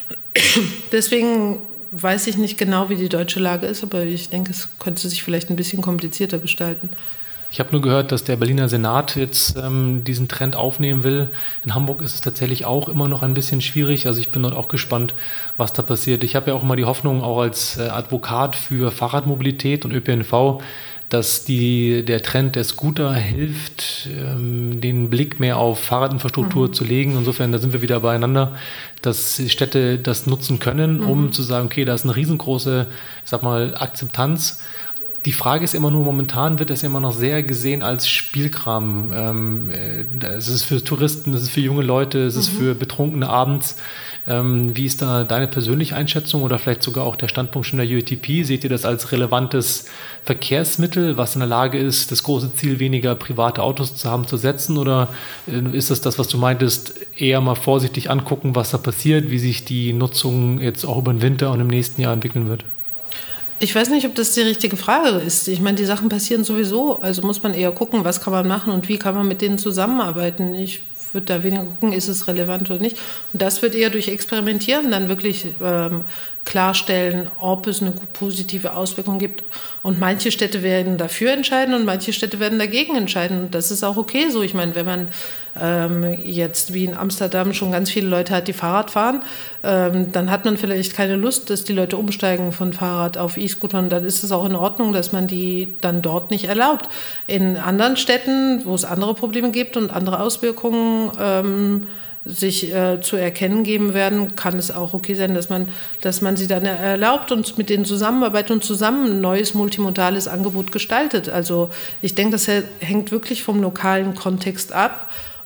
Deswegen weiß ich nicht genau, wie die deutsche Lage ist, aber ich denke, es könnte sich vielleicht ein bisschen komplizierter gestalten. Ich habe nur gehört, dass der Berliner Senat jetzt ähm, diesen Trend aufnehmen will. In Hamburg ist es tatsächlich auch immer noch ein bisschen schwierig. Also ich bin dort auch gespannt, was da passiert. Ich habe ja auch immer die Hoffnung, auch als äh, Advokat für Fahrradmobilität und Ö P N V, dass die, der Trend der Scooter hilft, ähm, den Blick mehr auf Fahrradinfrastruktur mhm. zu legen. Insofern, da sind wir wieder beieinander, dass Städte das nutzen können, um mhm. zu sagen, okay, da ist eine riesengroße, ich sag mal, Akzeptanz. Die Frage ist immer nur, momentan wird das immer noch sehr gesehen als Spielkram. Ähm, es ist für Touristen, es ist für junge Leute, es ist mhm. für Betrunkene abends. Ähm, wie ist da deine persönliche Einschätzung oder vielleicht sogar auch der Standpunkt schon der U I T P? Seht ihr das als relevantes Verkehrsmittel, was in der Lage ist, das große Ziel, weniger private Autos zu haben, zu setzen? Oder äh, ist das das, was du meintest, eher mal vorsichtig angucken, was da passiert, wie sich die Nutzung jetzt auch über den Winter und im nächsten Jahr entwickeln wird? Ich weiß nicht, ob das die richtige Frage ist. Ich meine, die Sachen passieren sowieso. Also muss man eher gucken, was kann man machen und wie kann man mit denen zusammenarbeiten. Ich würde da weniger gucken, ist es relevant oder nicht. Und das wird eher durch Experimentieren dann wirklich ähm, klarstellen, ob es eine positive Auswirkung gibt. Und manche Städte werden dafür entscheiden und manche Städte werden dagegen entscheiden. Und das ist auch okay so. Ich meine, wenn man ähm, jetzt wie in Amsterdam schon ganz viele Leute hat, die Fahrrad fahren, ähm, dann hat man vielleicht keine Lust, dass die Leute umsteigen von Fahrrad auf E-Scooter. Und dann ist es auch in Ordnung, dass man die dann dort nicht erlaubt. In anderen Städten, wo es andere Probleme gibt und andere Auswirkungen ähm, sich äh, zu erkennen geben werden, kann es auch okay sein, dass man, dass man sie dann erlaubt und mit denen zusammenarbeitet und zusammen ein neues multimodales Angebot gestaltet. Also ich denke, das hängt wirklich vom lokalen Kontext ab.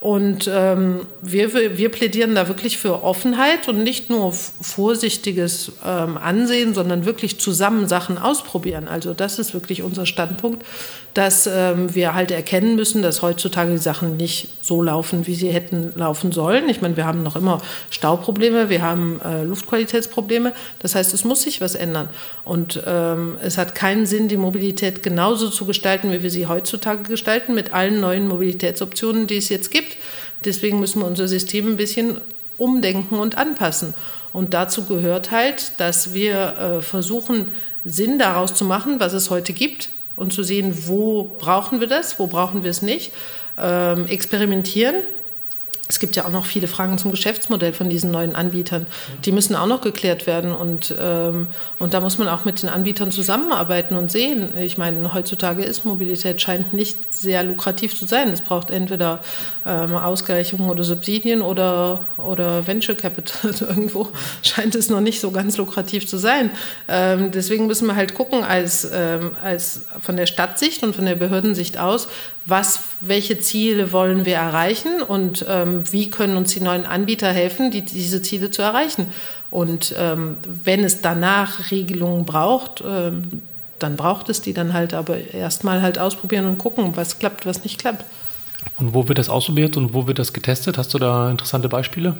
Und ähm, wir, wir plädieren da wirklich für Offenheit und nicht nur vorsichtiges ähm, Ansehen, sondern wirklich zusammen Sachen ausprobieren. Also das ist wirklich unser Standpunkt, dass ähm, wir halt erkennen müssen, dass heutzutage die Sachen nicht so laufen, wie sie hätten laufen sollen. Ich meine, wir haben noch immer Stauprobleme, wir haben äh, Luftqualitätsprobleme. Das heißt, es muss sich was ändern. Und ähm, es hat keinen Sinn, die Mobilität genauso zu gestalten, wie wir sie heutzutage gestalten, mit allen neuen Mobilitätsoptionen, die es jetzt gibt. Deswegen müssen wir unser System ein bisschen umdenken und anpassen. Und dazu gehört halt, dass wir äh, versuchen, Sinn daraus zu machen, was es heute gibt und zu sehen, wo brauchen wir das, wo brauchen wir es nicht. Ähm, experimentieren. Es gibt ja auch noch viele Fragen zum Geschäftsmodell von diesen neuen Anbietern. Die müssen auch noch geklärt werden. Und, ähm, und da muss man auch mit den Anbietern zusammenarbeiten und sehen. Ich meine, heutzutage ist Mobilität, scheint nicht sehr lukrativ zu sein. Es braucht entweder ähm, Ausgleichungen oder Subsidien oder, oder Venture Capital. Also irgendwo scheint es noch nicht so ganz lukrativ zu sein. Ähm, deswegen müssen wir halt gucken, als, ähm, als von der Stadtsicht und von der Behördensicht aus, was, welche Ziele wollen wir erreichen und ähm, wie können uns die neuen Anbieter helfen, die, diese Ziele zu erreichen. Und ähm, wenn es danach Regelungen braucht, ähm, dann braucht es die dann halt, aber erstmal halt ausprobieren und gucken, was klappt, was nicht klappt. Und wo wird das ausprobiert und wo wird das getestet? Hast du da interessante Beispiele?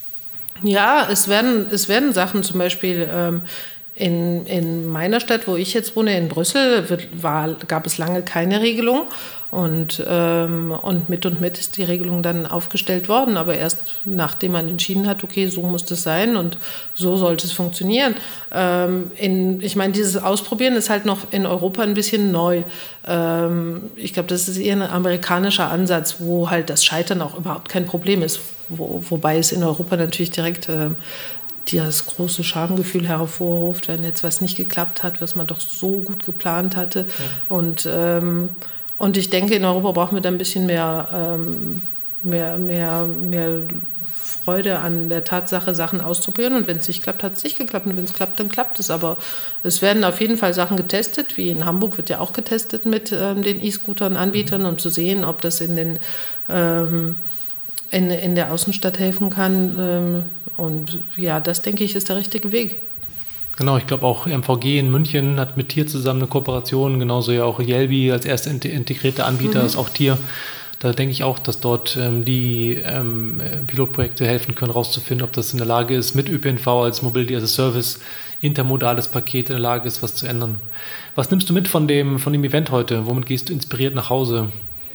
Ja, es werden, es werden Sachen zum Beispiel ähm, in, in meiner Stadt, wo ich jetzt wohne, in Brüssel, wird, war, gab es lange keine Regelung. Und, ähm, und mit und mit ist die Regelung dann aufgestellt worden, aber erst nachdem man entschieden hat, okay, so muss das sein und so sollte es funktionieren. Ähm, in, ich meine, dieses Ausprobieren ist halt noch in Europa ein bisschen neu. Ähm, ich glaube, das ist eher ein amerikanischer Ansatz, wo halt das Scheitern auch überhaupt kein Problem ist, wo, wobei es in Europa natürlich direkt ähm, das große Schamgefühl hervorruft, wenn jetzt was nicht geklappt hat, was man doch so gut geplant hatte. Ja. Und ähm, Und ich denke, in Europa brauchen wir da ein bisschen mehr, ähm, mehr, mehr, mehr Freude an der Tatsache, Sachen auszuprobieren. Und wenn es nicht klappt, hat es nicht geklappt. Und wenn es klappt, dann klappt es. Aber es werden auf jeden Fall Sachen getestet. Wie in Hamburg wird ja auch getestet mit ähm, den E-Scootern-Anbietern, um zu sehen, ob das in, den, ähm, in, in der Außenstadt helfen kann. Ähm, und ja, das, denke ich, ist der richtige Weg. Genau, ich glaube auch M V G in München hat mit Tier zusammen eine Kooperation, genauso ja auch Yelby als erster integrierter Anbieter mhm. ist auch Tier. Da denke ich auch, dass dort ähm, die ähm, Pilotprojekte helfen können, rauszufinden, ob das in der Lage ist, mit Ö P N V als Mobility as a Service, intermodales Paket in der Lage ist, was zu ändern. Was nimmst du mit von dem, von dem Event heute? Womit gehst du inspiriert nach Hause?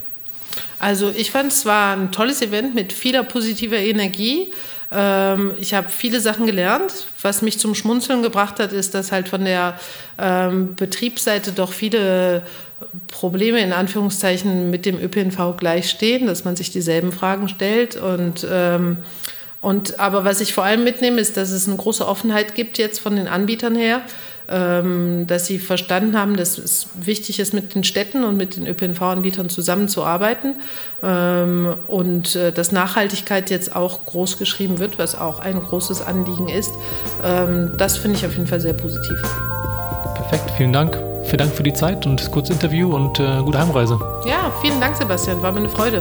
Also ich fand es war ein tolles Event mit vieler positiver Energie. Ähm, ich habe viele Sachen gelernt. Was mich zum Schmunzeln gebracht hat, ist, dass halt von der ähm, Betriebsseite doch viele Probleme in Anführungszeichen mit dem Ö P N V gleichstehen, dass man sich dieselben Fragen stellt. Und, ähm, und, aber was ich vor allem mitnehme, ist, dass es eine große Offenheit gibt jetzt von den Anbietern her, ähm, dass sie verstanden haben, dass es wichtig ist, mit den Städten und mit den Ö P N V-Anbietern zusammenzuarbeiten ähm, und äh, dass Nachhaltigkeit jetzt auch groß geschrieben wird, was auch ein großes Anliegen ist. Ähm, das finde ich auf jeden Fall sehr positiv. Perfekt, vielen Dank. Vielen Dank für die Zeit und das kurze Interview und äh, gute Heimreise. Ja, vielen Dank, Sebastian. War mir eine Freude.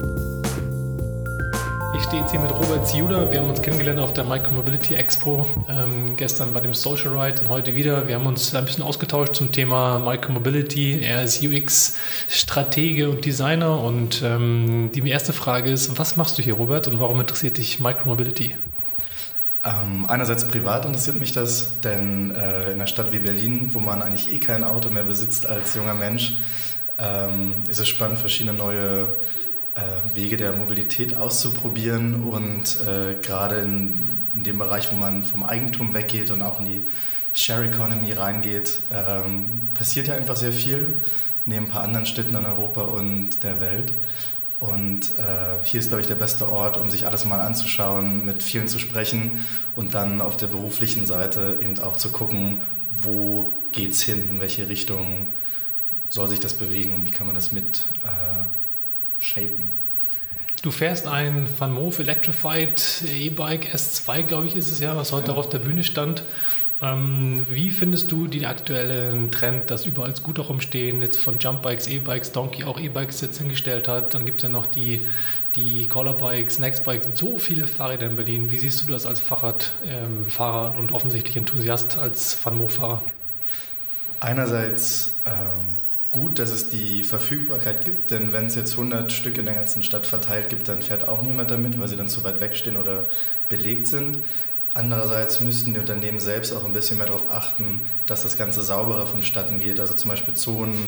Ich stehe jetzt hier mit Robert Ziuda. Wir haben uns kennengelernt auf der Micromobility Expo, ähm, gestern bei dem Social Ride und heute wieder. Wir haben uns ein bisschen ausgetauscht zum Thema Micromobility. Er ist U X-Stratege und Designer und ähm, die erste Frage ist, was machst du hier, Robert, und warum interessiert dich Micromobility? Ähm, einerseits privat interessiert mich das, denn äh, in einer Stadt wie Berlin, wo man eigentlich eh kein Auto mehr besitzt als junger Mensch, ähm, ist es spannend, verschiedene neue äh, Wege der Mobilität auszuprobieren und äh, gerade in, in dem Bereich, wo man vom Eigentum weggeht und auch in die Share Economy reingeht, ähm, passiert ja einfach sehr viel neben ein paar anderen Städten in Europa und der Welt. Und äh, hier ist, glaube ich, der beste Ort, um sich alles mal anzuschauen, mit vielen zu sprechen und dann auf der beruflichen Seite eben auch zu gucken, wo geht's hin, in welche Richtung soll sich das bewegen und wie kann man das mit äh, shapen. Du fährst ein Van Moof Electrified E-Bike S zwei, glaube ich, ist es ja, was heute auch auf der Bühne stand. Ähm, wie findest du den aktuellen Trend, dass überall Scooter rumstehen, jetzt von Jumpbikes, E-Bikes, Donkey auch E-Bikes jetzt hingestellt hat? Dann gibt es ja noch die, die Collerbikes, Nextbikes, so viele Fahrräder in Berlin. Wie siehst du das als Fahrradfahrer ähm, und offensichtlich Enthusiast als Van-Mo-Fahrer? Einerseits ähm, gut, dass es die Verfügbarkeit gibt, denn wenn es jetzt hundert Stück in der ganzen Stadt verteilt gibt, dann fährt auch niemand damit, weil sie dann zu weit wegstehen oder belegt sind. Andererseits müssten die Unternehmen selbst auch ein bisschen mehr darauf achten, dass das Ganze sauberer vonstatten geht. Also zum Beispiel Zonen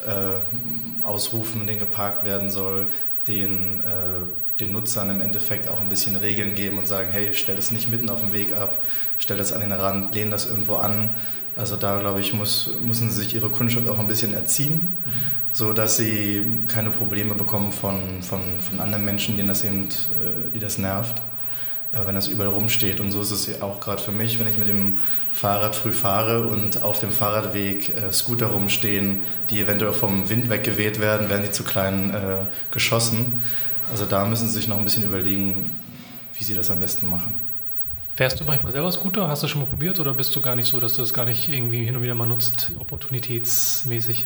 äh, ausrufen, in denen geparkt werden soll, den, äh, den Nutzern im Endeffekt auch ein bisschen Regeln geben und sagen, hey, stell es nicht mitten auf dem Weg ab, stell das an den Rand, lehn das irgendwo an. Also da, glaube ich, muss, müssen sie sich ihre Kundschaft auch ein bisschen erziehen, mhm. sodass sie keine Probleme bekommen von, von, von anderen Menschen, denen das eben, äh, die das nervt, wenn das überall rumsteht. Und so ist es ja auch gerade für mich, wenn ich mit dem Fahrrad früh fahre und auf dem Fahrradweg äh, Scooter rumstehen, die eventuell vom Wind weggeweht werden, werden die zu klein äh, geschossen. Also da müssen sie sich noch ein bisschen überlegen, wie sie das am besten machen. Fährst du manchmal selber Scooter? Hast du schon mal probiert oder bist du gar nicht so, dass du das gar nicht irgendwie hin und wieder mal nutzt, opportunitätsmäßig?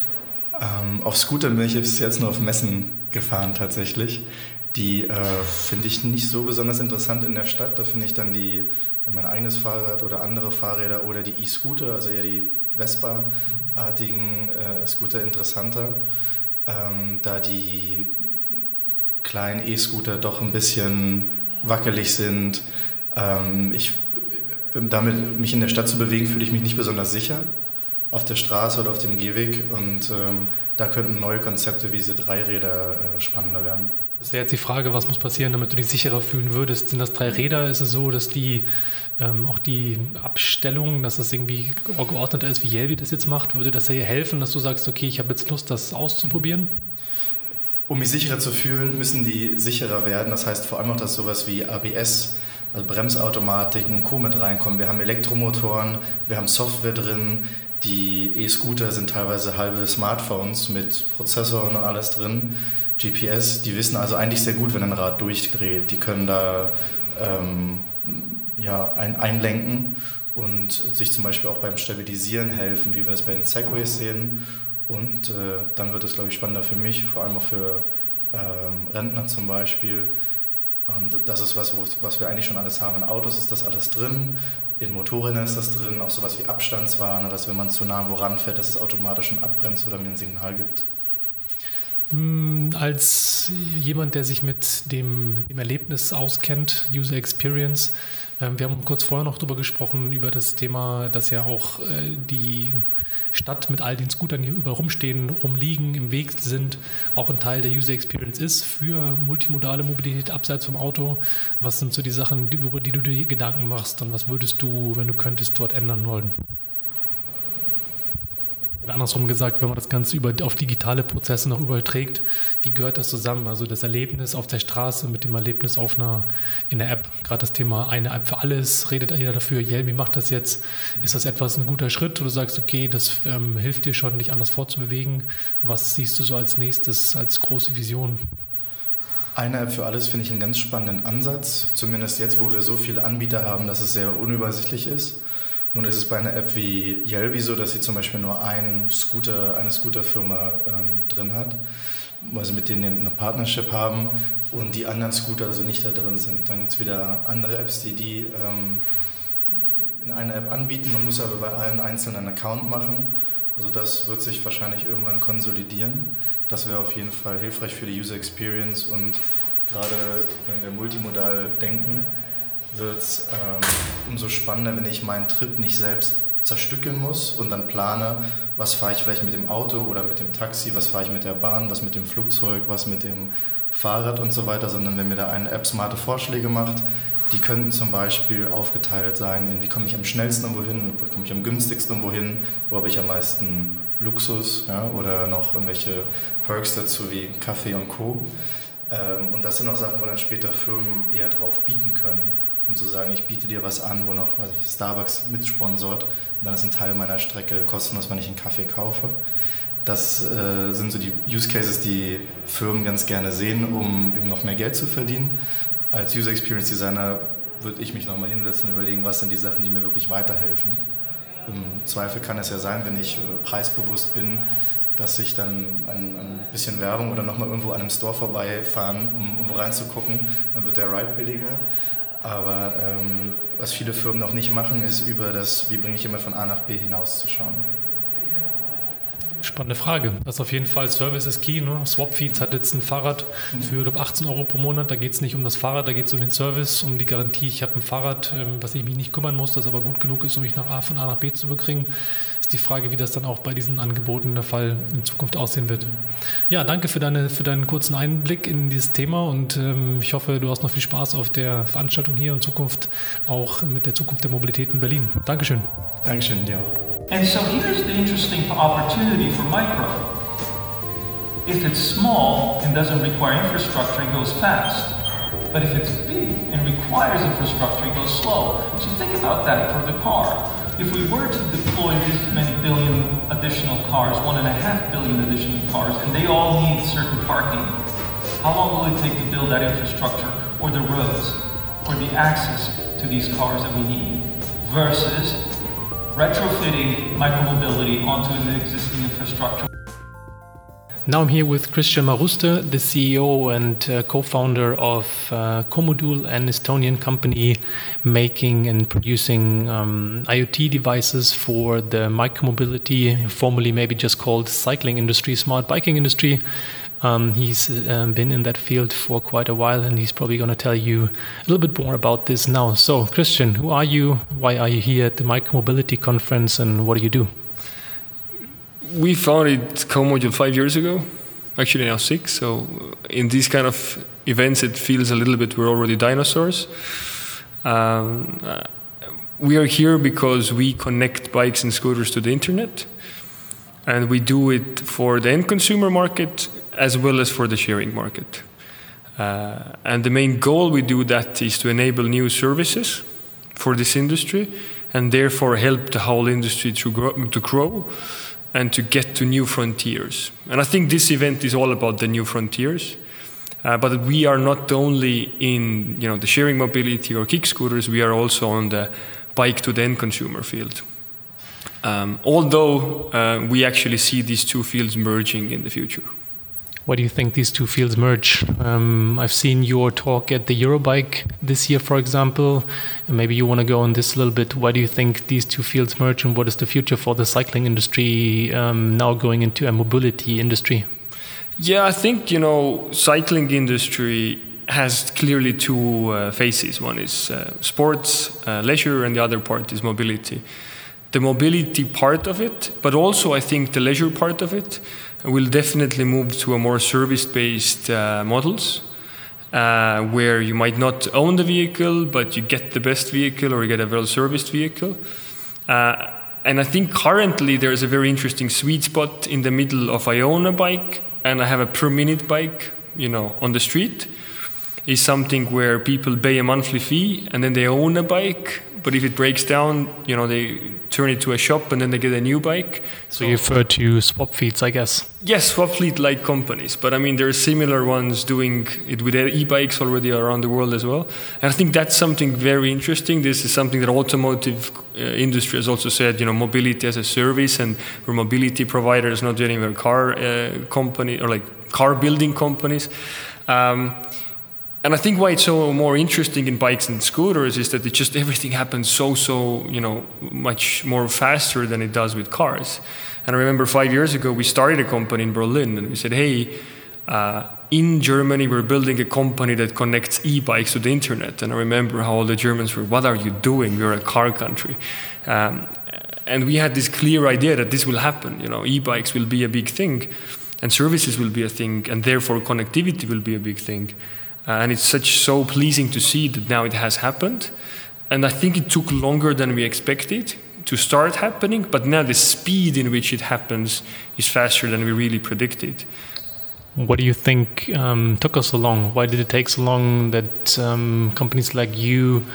Ähm, auf Scooter bin ich bis jetzt nur auf Messen gefahren tatsächlich. Die äh, finde ich nicht so besonders interessant in der Stadt. Da finde ich dann die, mein eigenes Fahrrad oder andere Fahrräder oder die E-Scooter, also eher die Vespa-artigen äh, Scooter interessanter. Ähm, da die kleinen E-Scooter doch ein bisschen wackelig sind. Ähm, ich, damit mich in der Stadt zu bewegen, fühle ich mich nicht besonders sicher. Auf der Straße oder auf dem Gehweg. Und ähm, da könnten neue Konzepte wie diese Dreiräder äh, spannender werden. Das wäre jetzt die Frage, was muss passieren, damit du dich sicherer fühlen würdest? Sind das drei Räder? Ist es so, dass die ähm, auch die Abstellung, dass das irgendwie geordneter ist, wie Jelby das jetzt macht? Würde das dir helfen, dass du sagst, okay, ich habe jetzt Lust, das auszuprobieren? Um mich sicherer zu fühlen, müssen die sicherer werden. Das heißt vor allem auch, dass sowas wie A B S, also Bremsautomatiken und Co. mit reinkommen. Wir haben Elektromotoren, wir haben Software drin. Die E-Scooter sind teilweise halbe Smartphones mit Prozessoren und alles drin. G P S, die wissen also eigentlich sehr gut, wenn ein Rad durchdreht. Die können da ähm, ja, ein, einlenken und sich zum Beispiel auch beim Stabilisieren helfen, wie wir das bei den Segways sehen. Und äh, dann wird es, glaube ich, spannender für mich, vor allem auch für ähm, Rentner zum Beispiel. Und das ist was, wo, was wir eigentlich schon alles haben. In Autos ist das alles drin, in Motorrädern ist das drin, auch sowas wie Abstandswarner, dass wenn man zu nah woran fährt, dass es automatisch schon abbremst oder mir ein Signal gibt. Als jemand, der sich mit dem, dem Erlebnis auskennt, User Experience, äh, wir haben kurz vorher noch darüber gesprochen, über das Thema, dass ja auch äh, die Stadt mit all den Scootern, die überall rumstehen, rumliegen, im Weg sind, auch ein Teil der User Experience ist für multimodale Mobilität abseits vom Auto. Was sind so die Sachen, die, über die du dir Gedanken machst und was würdest du, wenn du könntest, dort ändern wollen? Oder andersrum gesagt, wenn man das Ganze über, auf digitale Prozesse noch überträgt, wie gehört das zusammen? Also das Erlebnis auf der Straße mit dem Erlebnis auf einer, in der App, gerade das Thema eine App für alles, redet jeder dafür, Jelby macht das jetzt. Ist das etwas ein guter Schritt, wo du sagst, okay, das ähm, hilft dir schon, dich anders fortzubewegen? Was siehst du so als nächstes, als große Vision? Eine App für alles finde ich einen ganz spannenden Ansatz, zumindest jetzt, wo wir so viele Anbieter haben, dass es sehr unübersichtlich ist. Nun ist es bei einer App wie Jelby so, dass sie zum Beispiel nur einen Scooter, eine Scooterfirma ähm, drin hat, weil sie mit denen eine Partnership haben und die anderen Scooter also nicht da drin sind. Dann gibt es wieder andere Apps, die die ähm, in einer App anbieten. Man muss aber bei allen einzelnen einen Account machen. Also das wird sich wahrscheinlich irgendwann konsolidieren. Das wäre auf jeden Fall hilfreich für die User Experience und gerade wenn wir multimodal denken, wird es ähm, umso spannender, wenn ich meinen Trip nicht selbst zerstückeln muss und dann plane, was fahre ich vielleicht mit dem Auto oder mit dem Taxi, was fahre ich mit der Bahn, was mit dem Flugzeug, was mit dem Fahrrad und so weiter, sondern wenn mir da eine App smarte Vorschläge macht, die könnten zum Beispiel aufgeteilt sein in wie komme ich am schnellsten irgendwo hin, wo komme ich am günstigsten irgendwo hin, wo habe ich am meisten Luxus, ja, oder noch irgendwelche Perks dazu wie Kaffee und Co. Ähm, und das sind auch Sachen, wo dann später Firmen eher drauf bieten können. Und zu sagen, ich biete dir was an, wo noch weiß ich, Starbucks mitsponsort und dann ist ein Teil meiner Strecke kostenlos, wenn ich einen Kaffee kaufe. Das äh, sind so die Use Cases, die Firmen ganz gerne sehen, um eben noch mehr Geld zu verdienen. Als User Experience Designer würde ich mich nochmal hinsetzen und überlegen, was sind die Sachen, die mir wirklich weiterhelfen. Im Zweifel kann es ja sein, wenn ich preisbewusst bin, dass ich dann ein, ein bisschen Werbung oder nochmal irgendwo an einem Store vorbeifahren, um, um reinzugucken, dann wird der Ride billiger. Aber ähm, was viele Firmen noch nicht machen, ist über das, wie bringe ich jemanden von A nach B hinauszuschauen. Spannende Frage. Das ist auf jeden Fall Service is key. Ne? Swapfeeds hat jetzt ein Fahrrad für glaub, achtzehn Euro pro Monat. Da geht es nicht um das Fahrrad, da geht es um den Service, um die Garantie. Ich habe ein Fahrrad, ähm, was ich mich nicht kümmern muss, das aber gut genug ist, um mich nach A, von A nach B zu bekriegen. Ist die Frage, wie das dann auch bei diesen Angeboten der Fall in Zukunft aussehen wird. Ja, danke für, deine, für deinen kurzen Einblick in dieses Thema und ähm, ich hoffe, du hast noch viel Spaß auf der Veranstaltung hier in Zukunft, auch mit der Zukunft der Mobilität in Berlin. Dankeschön. Dankeschön, dir auch. And so here's the interesting opportunity for micro. If it's small and doesn't require infrastructure, it goes fast. But if it's big and requires infrastructure, it goes slow. So think about that for the car. If we were to deploy this many billion additional cars, one and a half billion additional cars, and they all need certain parking, how long will it take to build that infrastructure or the roads or the access to these cars that we need versus retrofitting micromobility onto an existing infrastructure? Now I'm here with Christian Maruste, the C E O and uh, co-founder of uh, Comodul, an Estonian company making and producing um, IoT devices for the micromobility, formerly maybe just called cycling industry, smart biking industry. Um, he's um, been in that field for quite a while, and he's probably going to tell you a little bit more about this now. So, Christian, who are you? Why are you here at the Micromobility Conference, and what do you do? We founded Comodul five years ago, actually now six. So, in these kind of events, it feels a little bit we're already dinosaurs. Um, uh, we are here because we connect bikes and scooters to the internet, and we do it for the end consumer market as well as for the sharing market. Uh, and the main goal we do that is to enable new services for this industry and therefore help the whole industry to grow, to grow and to get to new frontiers. And I think this event is all about the new frontiers. Uh, but we are not only in you know, the sharing mobility or kick scooters, we are also on the bike to the end consumer field. Um, although uh, we actually see these two fields merging in the future. Why do you think these two fields merge? Um, I've seen your talk at the Eurobike this year, for example. And maybe you want to go on this a little bit. Why do you think these two fields merge, and what is the future for the cycling industry um, now going into a mobility industry? Yeah, I think, you know, cycling industry has clearly two uh, phases. One is uh, sports, uh, leisure, and the other part is mobility. The mobility part of it, but also I think the leisure part of it, will definitely move to a more service-based uh, models, uh, where you might not own the vehicle, but you get the best vehicle or you get a well-serviced vehicle. Uh, and I think currently there's a very interesting sweet spot in the middle of I own a bike and I have a per-minute bike, you know, on the street, is something where people pay a monthly fee and then they own a bike. But if it breaks down, you know, they turn it to a shop and then they get a new bike. So you refer to Swapfeeds, I guess? Yes, Swapfleet-like companies. But I mean, there are similar ones doing it with e-bikes already around the world as well. And I think that's something very interesting. This is something that automotive uh, industry has also said, you know, mobility as a service, and we're mobility providers, not anywhere car uh, company or like car building companies. Um, And I think why it's so more interesting in bikes and scooters is that it just everything happens so, so, you know, much more faster than it does with cars. And I remember five years ago, we started a company in Berlin and we said, hey, uh, in Germany, we're building a company that connects e-bikes to the internet. And I remember how all the Germans were, what are you doing? We're a car country. Um, and we had this clear idea that this will happen. You know, e-bikes will be a big thing and services will be a thing, and therefore connectivity will be a big thing. Uh, and it's such so pleasing to see that now it has happened. And I think it took longer than we expected to start happening, but now the speed in which it happens is faster than we really predicted. What do you think um, took us so long? Why did it take so long that um, companies like you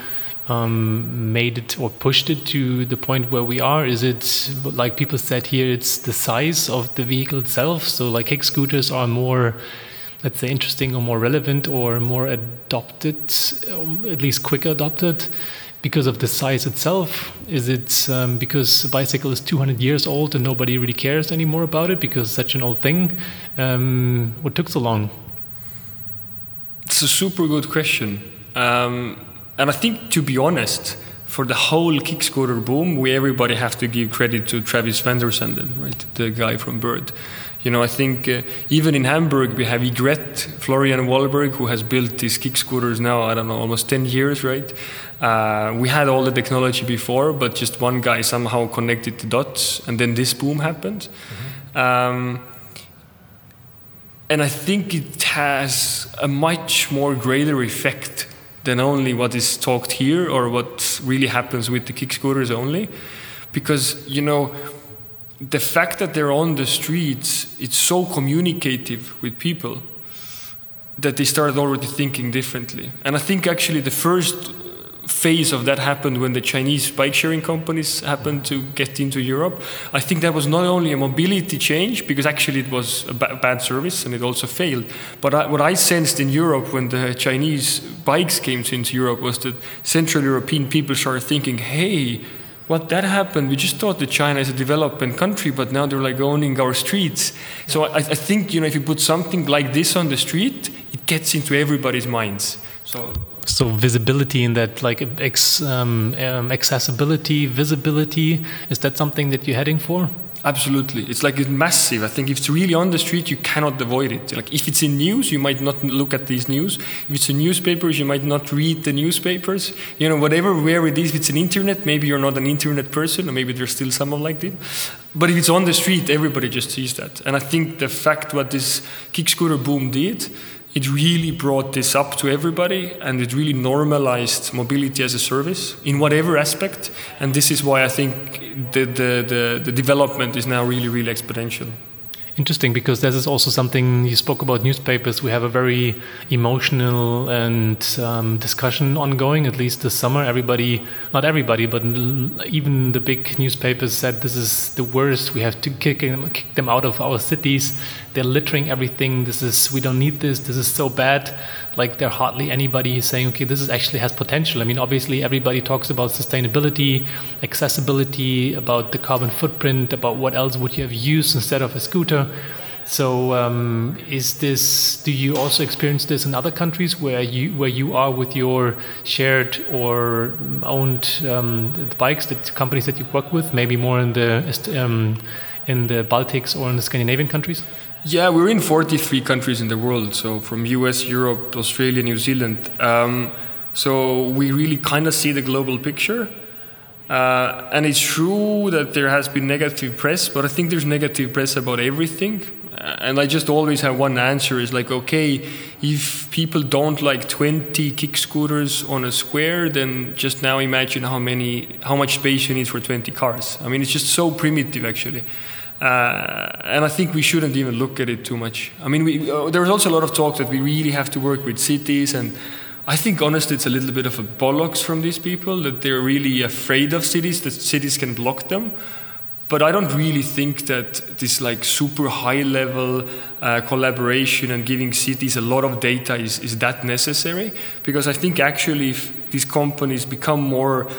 um, made it or pushed it to the point where we are? Is it, like people said here, it's the size of the vehicle itself? So like kick scooters are more let's say, interesting or more relevant or more adopted, um, at least quicker adopted, because of the size itself? Is it um, because a bicycle is two hundred years old and nobody really cares anymore about it because it's such an old thing? Um, what took so long? It's a super good question. Um, and I think, to be honest, for the whole kick scooter boom, we everybody have to give credit to Travis van der Sanden, right? The guy from Bird. You know, I think uh, even in Hamburg, we have Egret, Florian Wahlberg, who has built these kick scooters now, I don't know, almost ten years, right? Uh, we had all the technology before, but just one guy somehow connected the dots, and then this boom happened. Mm-hmm. Um, and I think it has a much more greater effect than only what is talked here or what really happens with the kick scooters only. Because, you know, the fact that they're on the streets, it's so communicative with people that they started already thinking differently. And I think actually the first phase of that happened when the Chinese bike sharing companies happened to get into Europe. I think that was not only a mobility change, because actually it was a ba- bad service and it also failed. But I, what I sensed in Europe when the Chinese bikes came into Europe was that Central European people started thinking, hey, what that happened, we just thought that China is a developing country, but now they're like owning our streets. So I, I think, you know, if you put something like this on the street, it gets into everybody's minds. So, so visibility in that, like ex, um, um, accessibility, visibility, is that something that you're heading for? Absolutely. It's like it's massive. I think if it's really on the street, you cannot avoid it. Like if it's in news, you might not look at these news. If it's in newspapers, you might not read the newspapers. You know, whatever, where it is, if it's an internet, maybe you're not an internet person, or maybe there's still someone like that. But if it's on the street, everybody just sees that. And I think the fact what this kick scooter boom did, it really brought this up to everybody, and it really normalized mobility as a service in whatever aspect. And this is why I think the, the, the, the development is now really, really exponential. Interesting, because this is also something you spoke about newspapers. We have a very emotional and um, discussion ongoing, at least this summer. Everybody, not everybody, but even the big newspapers said this is the worst. We have to kick them, kick them out of our cities. They're littering everything. This is, we don't need this. This is so bad. Like there hardly anybody is saying, okay, this is actually has potential. I mean, obviously everybody talks about sustainability, accessibility, about the carbon footprint, about what else would you have used instead of a scooter. So um, is this, do you also experience this in other countries where you where you are with your shared or owned um, bikes, the companies that you work with, maybe more in the um, in the Baltics or in the Scandinavian countries? Yeah, we're in forty-three countries in the world, so from U S, Europe, Australia, New Zealand. Um, so we really kind of see the global picture. Uh, and it's true that there has been negative press, but I think there's negative press about everything. Uh, and I just always have one answer, is like, okay, if people don't like twenty kick scooters on a square, then just now imagine how many, how much space you need for twenty cars. I mean, it's just so primitive, actually. Uh, and I think we shouldn't even look at it too much. I mean, we, uh, there was also a lot of talk that we really have to work with cities, and I think honestly it's a little bit of a bollocks from these people, that they're really afraid of cities, that cities can block them. But I don't really think that this like super high level uh, collaboration and giving cities a lot of data is, is that necessary. Because I think actually if these companies become more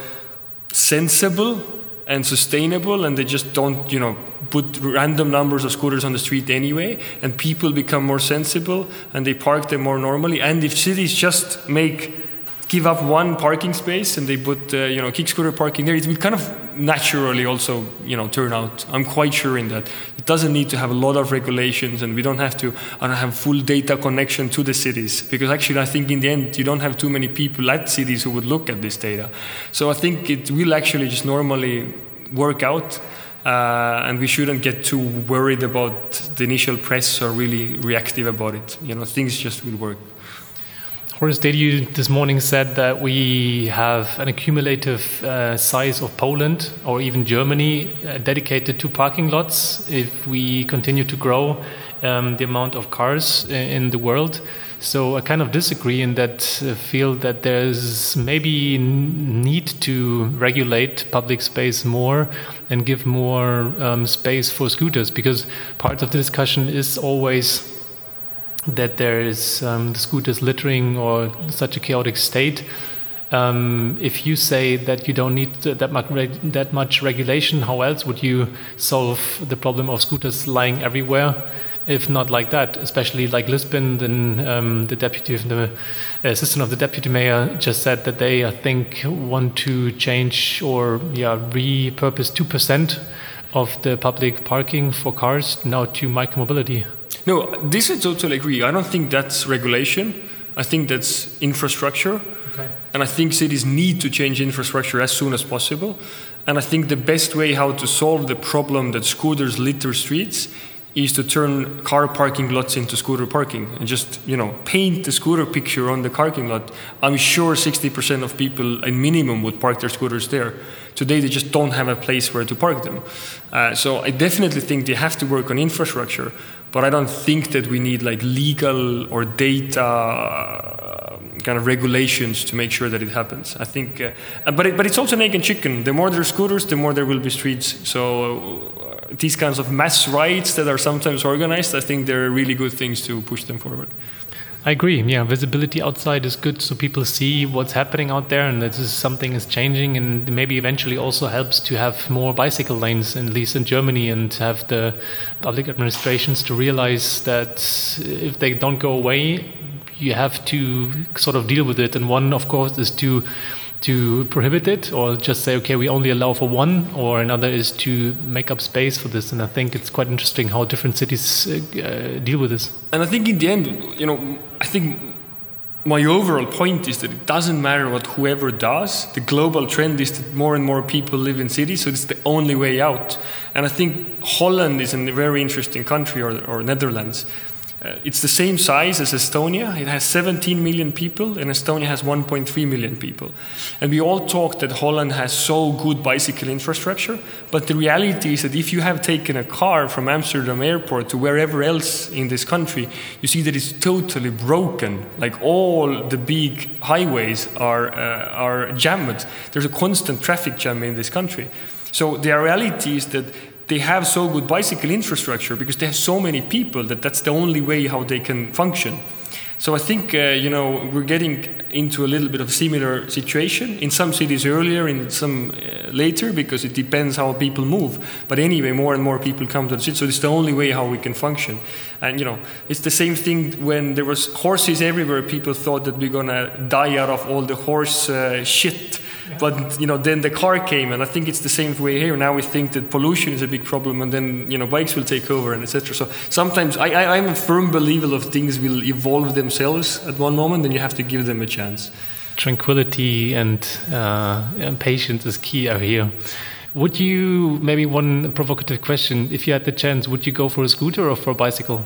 sensible and sustainable, and they just don't, you know, put random numbers of scooters on the street anyway, and people become more sensible and they park them more normally. And if cities just make, give up one parking space and they put, uh, you know, kick scooter parking there, it will kind of naturally also, you know, turn out. I'm quite sure in that. It doesn't need to have a lot of regulations, and we don't have to I don't have full data connection to the cities, because actually I think in the end you don't have too many people at cities who would look at this data. So I think it will actually just normally work out, uh, and we shouldn't get too worried about the initial press or really reactive about it. You know, things just will work. Horace Dediu this morning said that we have an accumulative uh, size of Poland or even Germany uh, dedicated to parking lots if we continue to grow um, the amount of cars in the world. So I kind of disagree in that uh, field, that there's maybe need to regulate public space more and give more um, space for scooters, because part of the discussion is always that there is um, the scooters littering or such a chaotic state. Um, if you say that you don't need that much reg- that much regulation, how else would you solve the problem of scooters lying everywhere? If not like that, especially like Lisbon, then um, the deputy of the assistant of the deputy mayor just said that they, I think, want to change or yeah repurpose two percent of the public parking for cars now to micromobility. No, this I totally agree. I don't think that's regulation. I think that's infrastructure. Okay. And I think cities need to change infrastructure as soon as possible. And I think the best way how to solve the problem that scooters litter streets is to turn car parking lots into scooter parking and just, you know, paint the scooter picture on the parking lot. I'm sure sixty percent of people in minimum would park their scooters there. Today they just don't have a place where to park them. Uh, so I definitely think they have to work on infrastructure, but I don't think that we need like legal or data uh, kind of regulations to make sure that it happens. I think, uh, but it, but it's also an egg and chicken. The more there are scooters, the more there will be streets. So uh, these kinds of mass rides that are sometimes organized, I think they're really good things to push them forward. I agree. Yeah, visibility outside is good, so people see what's happening out there, and that is something is changing, and maybe eventually also helps to have more bicycle lanes, at least in Germany, and have the public administrations to realize that if they don't go away, you have to sort of deal with it. And one, of course, is to to prohibit it, or just say, okay, we only allow for one, or another is to make up space for this. And I think it's quite interesting how different cities uh, deal with this. And I think in the end, you know, I think my overall point is that it doesn't matter what whoever does. The global trend is that more and more people live in cities, so it's the only way out. And I think Holland is a very interesting country, or, or Netherlands. Uh, it's the same size as Estonia. It has seventeen million people, and Estonia has one point three million people. And we all talk that Holland has so good bicycle infrastructure, but the reality is that if you have taken a car from Amsterdam airport to wherever else in this country, you see that it's totally broken. Like all the big highways are, uh, are jammed. There's a constant traffic jam in this country. So the reality is that they have so good bicycle infrastructure because they have so many people that that's the only way how they can function. So I think, uh, you know, we're getting into a little bit of a similar situation. In some cities earlier, in some uh, later, because it depends how people move. But anyway, more and more people come to the city, so it's the only way how we can function. And, you know, it's the same thing when there was horses everywhere. People thought that we're going to die out of all the horse uh, shit. But, you know, then the car came, and I think it's the same way here. Now we think that pollution is a big problem, and then, you know, bikes will take over, and et cetera. So sometimes I, I, I'm a firm believer of things will evolve themselves at one moment, and you have to give them a chance. Tranquility and, uh, and patience is key out here. Would you, maybe one provocative question, if you had the chance, would you go for a scooter or for a bicycle?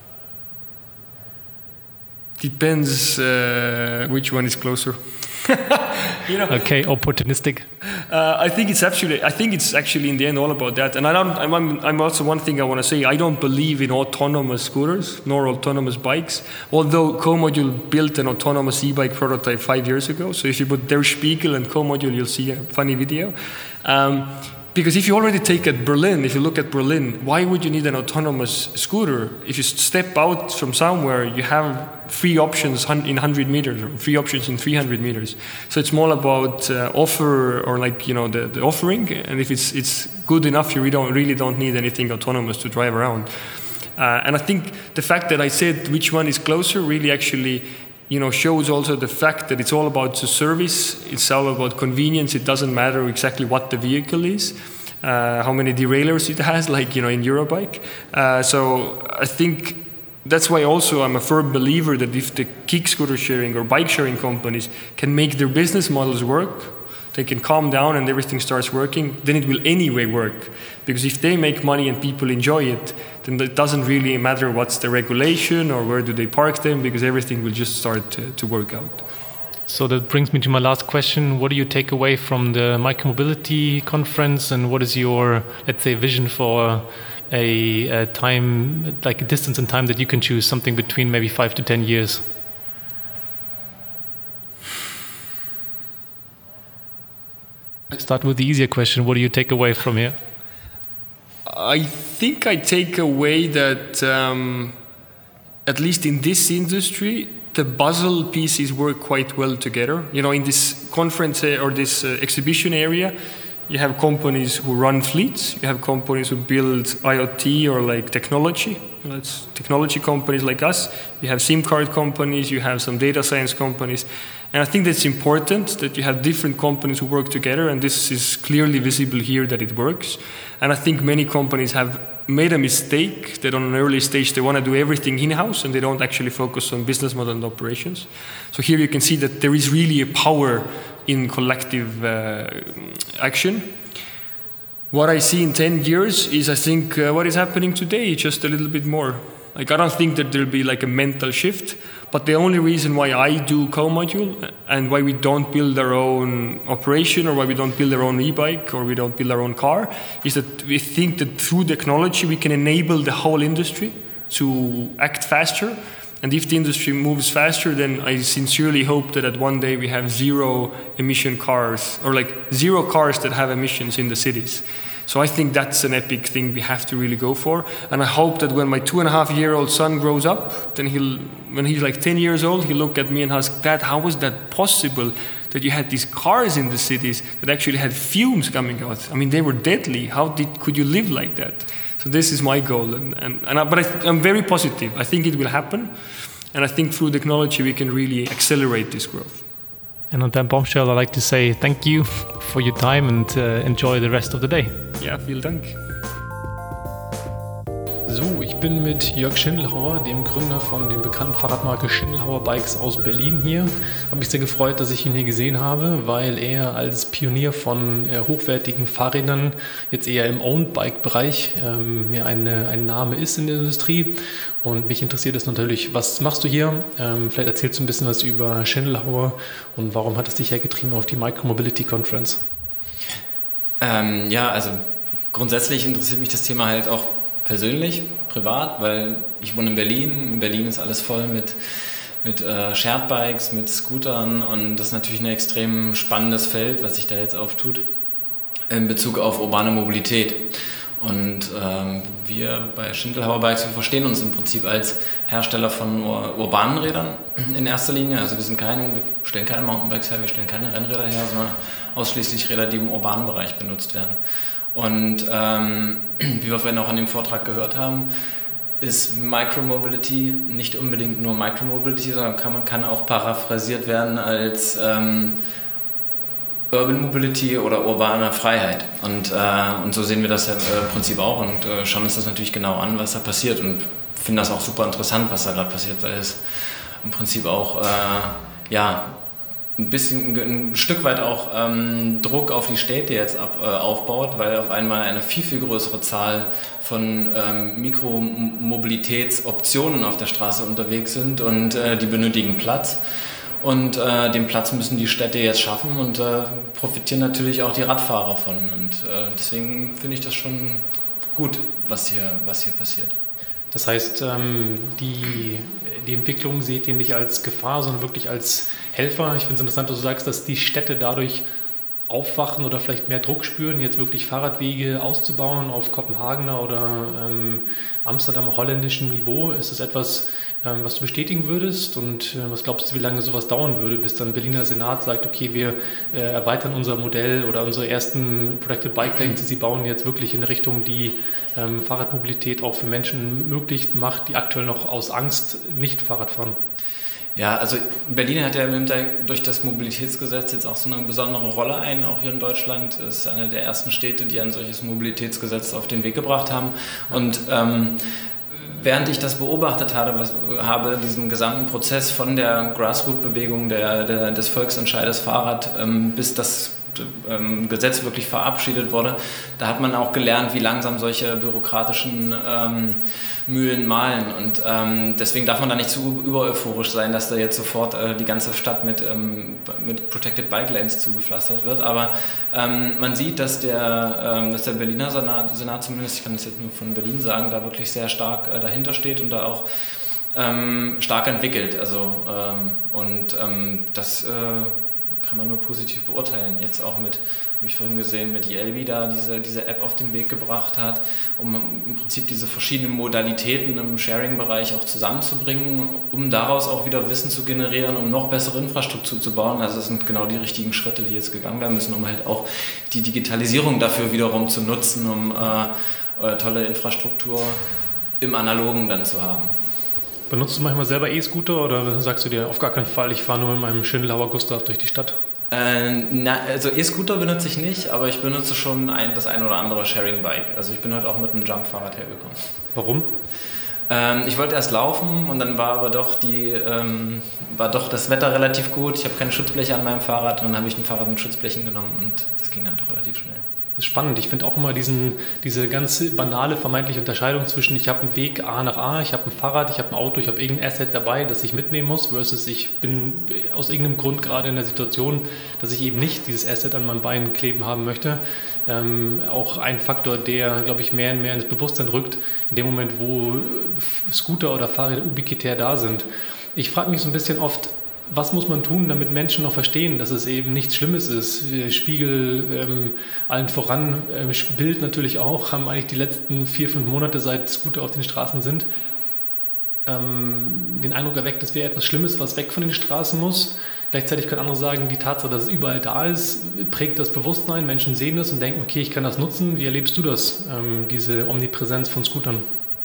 Depends uh, which one is closer. You know, okay, opportunistic. Uh, I think it's actually. I think it's actually in the end all about that. And I don't. I'm, I'm also one thing I want to say. I don't believe in autonomous scooters nor autonomous bikes. Although Co-Module built an autonomous e-bike prototype five years ago. So if you put Der Spiegel and Co-Module, you'll see a funny video. Um, Because if you already take at Berlin, if you look at Berlin, why would you need an autonomous scooter? If you step out from somewhere, you have free options in one hundred meters, or free options in three hundred meters. So it's more about uh, offer, or like, you know, the, the offering. And if it's it's good enough, you really don't, really don't need anything autonomous to drive around. Uh, and I think the fact that I said which one is closer really actually, you know, shows also the fact that it's all about the service, it's all about convenience. It doesn't matter exactly what the vehicle is, uh, how many derailleurs it has, like, you know, in Eurobike. Uh, so I think that's why also I'm a firm believer that if the kick scooter sharing or bike sharing companies can make their business models work, they can calm down and everything starts working, then it will anyway work. Because if they make money and people enjoy it, then it doesn't really matter what's the regulation or where do they park them, because everything will just start to, to work out. So that brings me to my last question. What do you take away from the Micromobility conference, and what is your, let's say, vision for a, a time, like a distance and time that you can choose, something between maybe five to ten years? Start with the easier question. What do you take away from here? I think I take away that um, at least in this industry, the puzzle pieces work quite well together. You know, in this conference uh, or this uh, exhibition area, you have companies who run fleets, you have companies who build IoT or like technology. You know, it's technology companies like us. You have SIM card companies, you have some data science companies. And I think that's important that you have different companies who work together, and this is clearly visible here that it works. And I think many companies have made a mistake that on an early stage they want to do everything in-house and they don't actually focus on business model and operations. So here you can see that there is really a power in collective uh, action. What I see in ten years is, I think, uh, what is happening today, just a little bit more. Like, I don't think that there'll be like a mental shift, but the only reason why I do co-module and why we don't build our own operation or why we don't build our own e-bike or we don't build our own car is that we think that through technology we can enable the whole industry to act faster. And if the industry moves faster, then I sincerely hope that at one day we have zero emission cars, or like zero cars that have emissions in the cities. So I think that's an epic thing we have to really go for. And I hope that when my two and a half year old son grows up, then he'll, when he's like ten years old, he'll look at me and ask, Dad, how was that possible that you had these cars in the cities that actually had fumes coming out? I mean, they were deadly. How did, could you live like that? So this is my goal, and, and, and I, but I, I'm very positive. I think it will happen, and I think through technology we can really accelerate this growth. And on that bombshell, I'd like to say thank you for your time and uh, enjoy the rest of the day. Ja, vielen Dank. So, ich bin mit Jörg Schindelhauer, dem Gründer von der bekannten Fahrradmarke Schindelhauer Bikes aus Berlin hier. Habe mich sehr gefreut, dass ich ihn hier gesehen habe, weil er als Pionier von äh, hochwertigen Fahrrädern jetzt eher im Owned-Bike-Bereich ähm, ja, eine, ein Name ist in der Industrie. Und mich interessiert es natürlich, was machst du hier? Ähm, vielleicht erzählst du ein bisschen was über Schindelhauer und warum hat es dich hergetrieben auf die Micromobility Conference? Ähm, ja, also grundsätzlich interessiert mich das Thema halt auch persönlich, privat, weil ich wohne in Berlin. In Berlin ist alles voll mit, mit äh, Shared Bikes, mit Scootern, und das ist natürlich ein extrem spannendes Feld, was sich da jetzt auftut in Bezug auf urbane Mobilität. Und ähm, wir bei Schindelhauer Bikes, wir verstehen uns im Prinzip als Hersteller von ur- urbanen Rädern in erster Linie. Also wir sind kein, wir stellen keine Mountainbikes her, wir stellen keine Rennräder her, sondern ausschließlich Räder, die im urbanen Bereich benutzt werden. Und ähm, wie wir vorhin auch an dem Vortrag gehört haben, ist Micromobility nicht unbedingt nur Micromobility, sondern kann, man kann auch paraphrasiert werden als ähm, Urban Mobility oder urbane Freiheit. Und, äh, und so sehen wir das ja im Prinzip auch und äh, schauen uns das natürlich genau an, was da passiert, und finden das auch super interessant, was da gerade passiert, weil es im Prinzip auch äh, ja, ein bisschen, ein Stück weit auch ähm, Druck auf die Städte jetzt ab, äh, aufbaut, weil auf einmal eine viel, viel größere Zahl von ähm, Mikromobilitätsoptionen auf der Straße unterwegs sind, und äh, die benötigen Platz. Und äh, den Platz müssen die Städte jetzt schaffen, und äh, profitieren natürlich auch die Radfahrer von. Und äh, deswegen finde ich das schon gut, was hier, was hier passiert. Das heißt, die, die Entwicklung seht ihr nicht als Gefahr, sondern wirklich als Helfer. Ich finde es interessant, dass du sagst, dass die Städte dadurch aufwachen oder vielleicht mehr Druck spüren, jetzt wirklich Fahrradwege auszubauen auf Kopenhagener oder ähm, Amsterdamer holländischem Niveau. Ist das etwas, ähm, was du bestätigen würdest? Und äh, was glaubst du, wie lange sowas dauern würde, bis dann Berliner Senat sagt, okay, wir äh, erweitern unser Modell oder unsere ersten Protected Bike Lanes, die sie bauen, jetzt wirklich in Richtung, die ähm, Fahrradmobilität auch für Menschen möglich macht, die aktuell noch aus Angst nicht Fahrrad fahren? Ja, also Berlin hat ja durch das Mobilitätsgesetz jetzt auch so eine besondere Rolle ein, auch hier in Deutschland. Es ist eine der ersten Städte, die ein solches Mobilitätsgesetz auf den Weg gebracht haben. Und ähm, während ich das beobachtet habe, was, habe, diesen gesamten Prozess von der Grassroot-Bewegung der, der, des Volksentscheides Fahrrad ähm, bis das ähm, Gesetz wirklich verabschiedet wurde, da hat man auch gelernt, wie langsam solche bürokratischen ähm, Mühlen mahlen, und ähm, deswegen darf man da nicht zu übereuphorisch sein, dass da jetzt sofort äh, die ganze Stadt mit, ähm, mit Protected Bike Lanes zugepflastert wird, aber ähm, man sieht, dass der, ähm, dass der Berliner Senat, Senat zumindest, ich kann das jetzt nur von Berlin sagen, da wirklich sehr stark äh, dahinter steht und da auch ähm, stark entwickelt, also ähm, und ähm, das äh, kann man nur positiv beurteilen. Jetzt auch mit, habe ich vorhin gesehen, mit Yelby da diese, diese App auf den Weg gebracht hat, um im Prinzip diese verschiedenen Modalitäten im Sharing-Bereich auch zusammenzubringen, um daraus auch wieder Wissen zu generieren, um noch bessere Infrastruktur zu bauen. Also das sind genau die richtigen Schritte, die jetzt gegangen werden müssen, um halt auch die Digitalisierung dafür wiederum zu nutzen, um äh, tolle Infrastruktur im Analogen dann zu haben. Benutzt du manchmal selber E-Scooter oder sagst du dir auf gar keinen Fall, ich fahre nur mit meinem Schindelhauer Gustav durch die Stadt? Äh, na, also E-Scooter benutze ich nicht, aber ich benutze schon ein, das ein oder andere Sharing-Bike. Also ich bin heute auch mit einem Jump-Fahrrad hergekommen. Warum? Ähm, ich wollte erst laufen und dann war aber doch, die, ähm, war doch das Wetter relativ gut. Ich habe keine Schutzbleche an meinem Fahrrad und dann habe ich ein Fahrrad mit Schutzblechen genommen und das ging dann doch relativ schnell. Das ist spannend. Ich finde auch immer diesen, diese ganz banale vermeintliche Unterscheidung zwischen ich habe einen Weg A nach A, ich habe ein Fahrrad, ich habe ein Auto, ich habe irgendein Asset dabei, das ich mitnehmen muss, versus ich bin aus irgendeinem Grund gerade in der Situation, dass ich eben nicht dieses Asset an meinem Bein kleben haben möchte. Ähm, auch ein Faktor, der, glaube ich, mehr und mehr ins Bewusstsein rückt, in dem Moment, wo Scooter oder Fahrräder ubiquitär da sind. Ich frage mich so ein bisschen oft, was muss man tun, damit Menschen noch verstehen, dass es eben nichts Schlimmes ist? Spiegel, ähm, allen voran, ähm, Bild natürlich auch, haben eigentlich die letzten vier, fünf Monate, seit Scooter auf den Straßen sind, ähm, den Eindruck erweckt, es wäre etwas Schlimmes, was weg von den Straßen muss. Gleichzeitig können andere sagen, die Tatsache, dass es überall da ist, prägt das Bewusstsein. Menschen sehen das und denken, okay, ich kann das nutzen. Wie erlebst du das, ähm, diese Omnipräsenz von Scootern?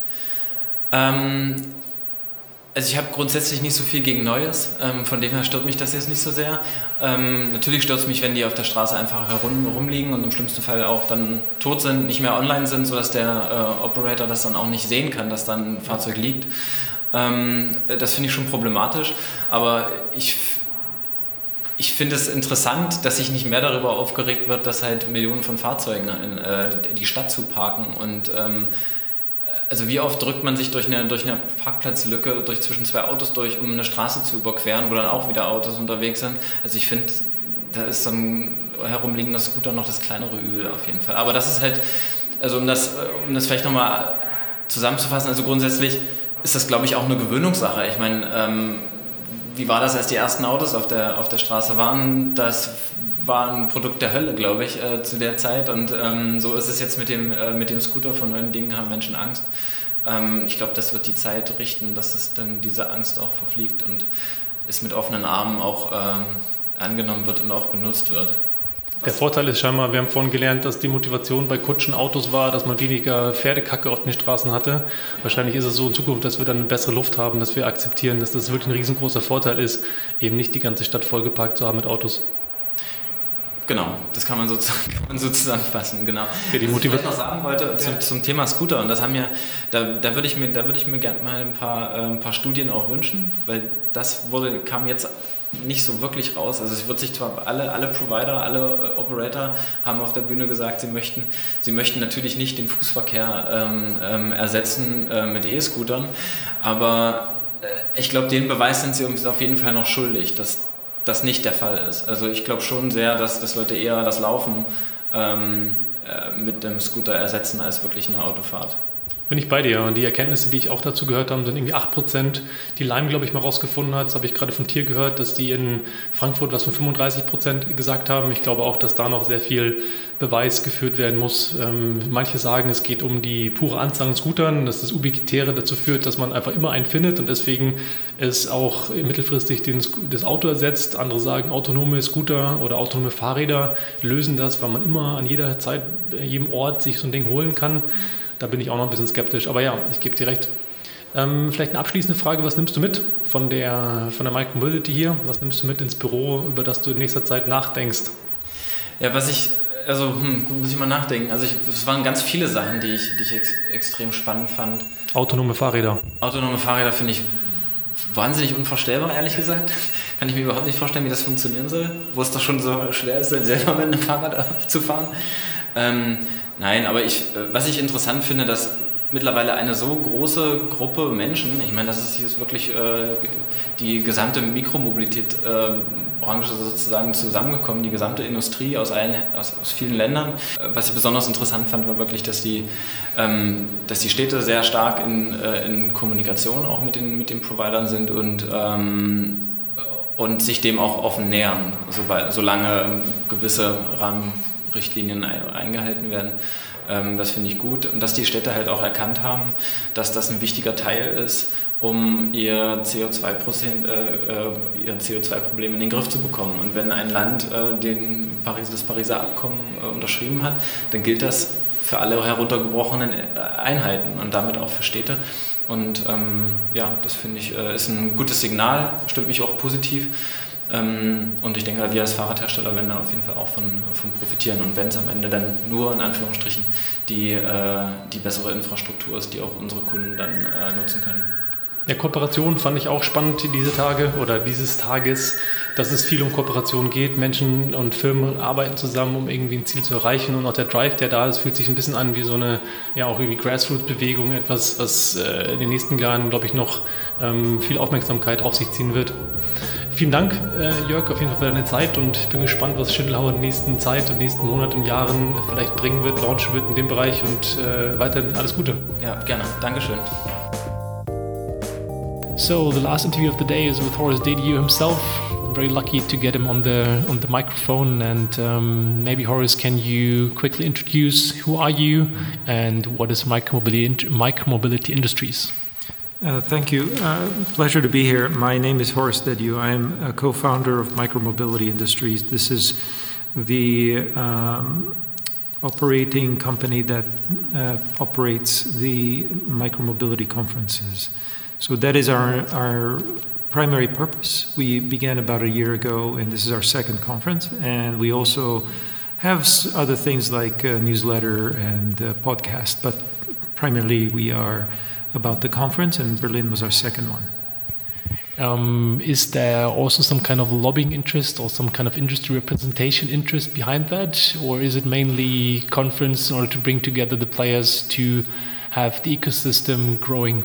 Ähm Also ich habe grundsätzlich nicht so viel gegen Neues, ähm, von dem her stört mich das jetzt nicht so sehr. Ähm, natürlich stört es mich, wenn die auf der Straße einfach herum, rumliegen und im schlimmsten Fall auch dann tot sind, nicht mehr online sind, sodass der äh, Operator das dann auch nicht sehen kann, dass dann ein Fahrzeug liegt. Ähm, das finde ich schon problematisch, aber ich, ich finde es interessant, dass sich nicht mehr darüber aufgeregt wird, dass halt Millionen von Fahrzeugen in äh, die Stadt zuparken und ähm, also wie oft drückt man sich durch eine, durch eine Parkplatzlücke durch zwischen zwei Autos durch, um eine Straße zu überqueren, wo dann auch wieder Autos unterwegs sind. Also ich finde, da ist so ein herumliegender Scooter noch das kleinere Übel auf jeden Fall. Aber das ist halt, also um das, um das vielleicht nochmal zusammenzufassen, also grundsätzlich ist das, glaube ich, auch eine Gewöhnungssache. Ich meine, ähm, wie war das, als die ersten Autos auf der, auf der Straße waren? Das war ein Produkt der Hölle, glaube ich, äh, zu der Zeit. Und ähm, so ist es jetzt mit dem, äh, mit dem Scooter. Von neuen Dingen haben Menschen Angst. Ähm, ich glaube, das wird die Zeit richten, dass es dann diese Angst auch verfliegt und es mit offenen Armen auch ähm, angenommen wird und auch benutzt wird. Der Vorteil ist scheinbar, wir haben vorhin gelernt, dass die Motivation bei Kutschen, Autos war, dass man weniger Pferdekacke auf den Straßen hatte. Wahrscheinlich ist es so in Zukunft, dass wir dann eine bessere Luft haben, dass wir akzeptieren, dass das wirklich ein riesengroßer Vorteil ist, eben nicht die ganze Stadt vollgeparkt zu haben mit Autos. Genau, das kann man so, kann man so zusammenfassen, genau. Ja, die Was ich vielleicht Motivation noch sagen wollte zum, zum Thema Scooter, und das haben ja, da, da würde ich mir, da würde ich mir gerne mal ein paar, äh, ein paar Studien auch wünschen, weil das wurde, kam jetzt nicht so wirklich raus. Also es wird sich zwar alle, alle Provider, alle äh, Operator haben auf der Bühne gesagt, sie möchten, sie möchten natürlich nicht den Fußverkehr ähm, ähm, ersetzen äh, mit E-Scootern, aber äh, ich glaube, den Beweis sind sie uns auf jeden Fall noch schuldig, dass das nicht der Fall ist. Also ich glaube schon sehr, dass, dass Leute eher das Laufen ähm, äh, mit dem Scooter ersetzen als wirklich eine Autofahrt. Bin ich bei dir. Und die Erkenntnisse, die ich auch dazu gehört habe, sind irgendwie acht Prozent, die Lime, glaube ich, mal rausgefunden hat. Das habe ich gerade von Tier gehört, dass die in Frankfurt was von fünfunddreißig Prozent gesagt haben. Ich glaube auch, dass da noch sehr viel Beweis geführt werden muss. Ähm, manche sagen, es geht um die pure Anzahl an Scootern, dass das Ubiquitäre dazu führt, dass man einfach immer einen findet und deswegen es auch mittelfristig den, das Auto ersetzt. Andere sagen, autonome Scooter oder autonome Fahrräder lösen das, weil man immer an jeder Zeit, an jedem Ort sich so ein Ding holen kann. Da bin ich auch noch ein bisschen skeptisch, aber ja, ich gebe dir recht. Ähm, vielleicht eine abschließende Frage, was nimmst du mit von der, von der Micromobility hier? Was nimmst du mit ins Büro, über das du in nächster Zeit nachdenkst? Ja, was ich, also hm, gut, muss ich mal nachdenken. Also ich, es waren ganz viele Sachen, die ich, die ich ex, extrem spannend fand. Autonome Fahrräder. Autonome Fahrräder finde ich wahnsinnig unvorstellbar, ehrlich gesagt. Kann ich mir überhaupt nicht vorstellen, wie das funktionieren soll, wo es doch schon so schwer ist, selber mit einem Fahrrad zu fahren. Ähm, Nein, aber ich, was ich interessant finde, dass mittlerweile eine so große Gruppe Menschen, ich meine, das ist jetzt wirklich äh, die gesamte Mikromobilität-Branche äh, sozusagen zusammengekommen, die gesamte Industrie aus, allen, aus, aus vielen Ländern. Was ich besonders interessant fand, war wirklich, dass die, ähm, dass die Städte sehr stark in, äh, in Kommunikation auch mit den, mit den Providern sind und ähm, und sich dem auch offen nähern, sobald, solange gewisse Rahmenrichtlinien eingehalten werden. Das finde ich gut. Und dass die Städte halt auch erkannt haben, dass das ein wichtiger Teil ist, um ihr C O zwei Prozent, äh, ihr C O zwei Problem in den Griff zu bekommen. Und wenn ein Land äh, den Paris, das Pariser Abkommen äh, unterschrieben hat, dann gilt das für alle heruntergebrochenen Einheiten und damit auch für Städte. Und ähm, ja, das finde ich äh, ist ein gutes Signal, stimmt mich auch positiv. Ähm, und ich denke, wir als Fahrradhersteller werden da auf jeden Fall auch von, von profitieren. Und wenn es am Ende dann nur in Anführungsstrichen die, äh, die bessere Infrastruktur ist, die auch unsere Kunden dann äh, nutzen können. Ja, Kooperation fand ich auch spannend diese Tage oder dieses Tages, dass es viel um Kooperation geht. Menschen und Firmen arbeiten zusammen, um irgendwie ein Ziel zu erreichen. Und auch der Drive, der da ist, fühlt sich ein bisschen an wie so eine, ja auch irgendwie Grassroots-Bewegung, etwas, was äh, in den nächsten Jahren, glaube ich, noch ähm, viel Aufmerksamkeit auf sich ziehen wird. Vielen Dank, äh, Jörg, auf jeden Fall für deine Zeit und ich bin gespannt, was Schindelhauer in der nächsten Zeit und nächsten Monaten und Jahren vielleicht bringen wird, launchen wird in dem Bereich und äh, weiterhin alles Gute. Ja, gerne. Dankeschön. So the last interview of the day is with Horace Dediu himself. I'm very lucky to get him on the on the microphone, and um, maybe Horace, can you quickly introduce who are you and what is Micromobility, Micromobility Industries? Uh, thank you. Uh, pleasure to be here. My name is Horace Dediu. I'm a co-founder of Micromobility Industries. This is the um, operating company that uh, operates the micromobility conferences. So that is our, our primary purpose. We began about a year ago, and this is our second conference. And we also have other things like a newsletter and a podcast, but primarily we are about the conference, and Berlin was our second one. Um, is there also some kind of lobbying interest or some kind of industry representation interest behind that? Or is it mainly conference in order to bring together the players to have the ecosystem growing?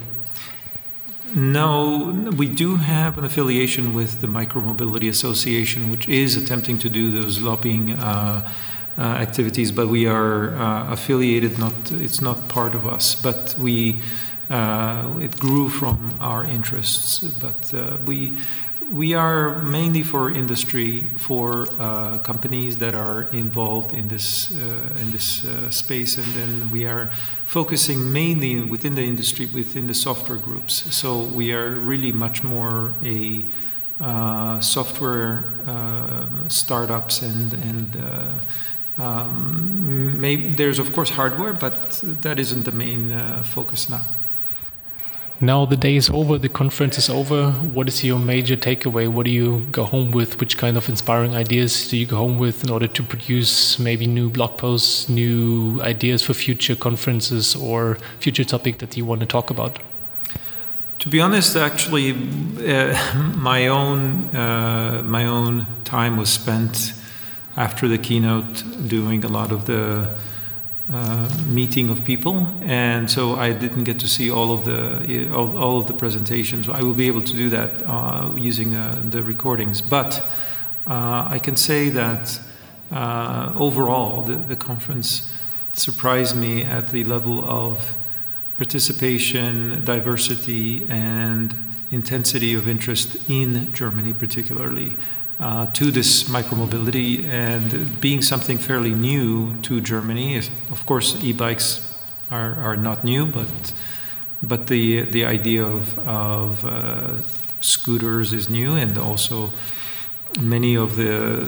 No, we do have an affiliation with the Micromobility Association, which is attempting to do those lobbying uh, uh, activities, but we are uh, affiliated, not, it's not part of us, but we, uh, it grew from our interests, but uh, we, we are mainly for industry, for uh, companies that are involved in this, uh, in this uh, space, and then we are focusing mainly within the industry, within the software groups. So we are really much more a uh, software uh, startups and, and uh, um, maybe there's of course hardware, but that isn't the main uh, focus now. Now the day is over, the conference is over. What is your major takeaway? What do you go home with? Which kind of inspiring ideas do you go home with in order to produce maybe new blog posts, new ideas for future conferences or future topic that you want to talk about? To be honest, actually, uh, my own uh, my own time was spent after the keynote doing a lot of the Uh, meeting of people, and so I didn't get to see all of the all, all of the presentations. I will be able to do that uh, using uh, the recordings, but uh, I can say that uh, overall the, the conference surprised me at the level of participation, diversity, and intensity of interest in Germany particularly. Uh, to this micromobility and being something fairly new to Germany. Of course, e-bikes are, are not new, but but the the idea of of uh, scooters is new, and also many of the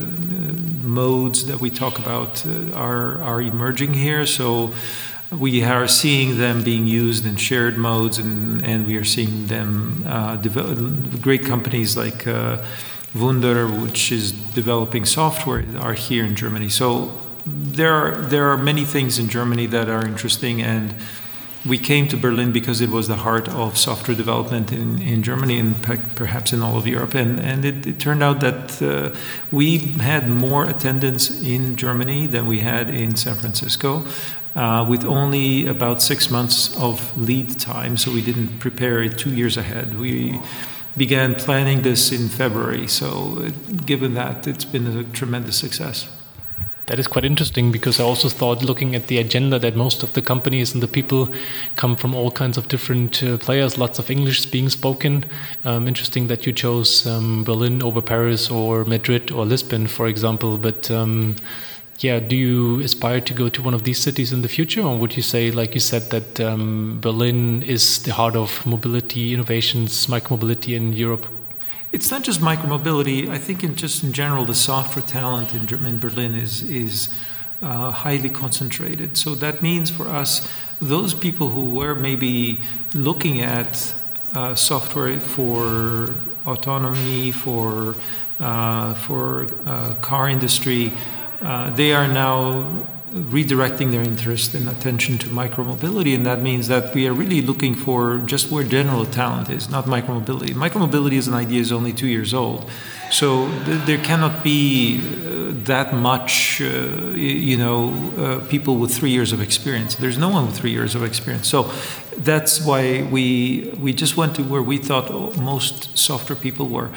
modes that we talk about uh, are are emerging here. So we are seeing them being used in shared modes, and and we are seeing them uh, develop. Great companies like Uh, Wunder, which is developing software, are here in Germany. So there are there are many things in Germany that are interesting, and we came to Berlin because it was the heart of software development in, in Germany and pe- perhaps in all of Europe. And, and it, it turned out that uh, we had more attendance in Germany than we had in San Francisco, uh, with only about six months of lead time. So we didn't prepare it two years ahead. We began planning this in February. So given that, it's been a tremendous success. That is quite interesting because I also thought, looking at the agenda, that most of the companies and the people come from all kinds of different uh, players, lots of English being spoken. Um, interesting that you chose um, Berlin over Paris or Madrid or Lisbon, for example. But um, yeah, do you aspire to go to one of these cities in the future? Or would you say, like you said, that um, Berlin is the heart of mobility, innovations, micromobility in Europe? It's not just micromobility. I think in just in general, the software talent in, in Berlin is is uh, highly concentrated. So that means for us, those people who were maybe looking at uh, software for autonomy, for uh, for uh, car industry, uh, they are now redirecting their interest and attention to micromobility, and that means that we are really looking for just where general talent is, not micromobility. Micromobility as an idea is only two years old, so th- there cannot be uh, that much, uh, you know, uh, people with three years of experience. There's no one with three years of experience, so that's why we we just went to where we thought most software people were.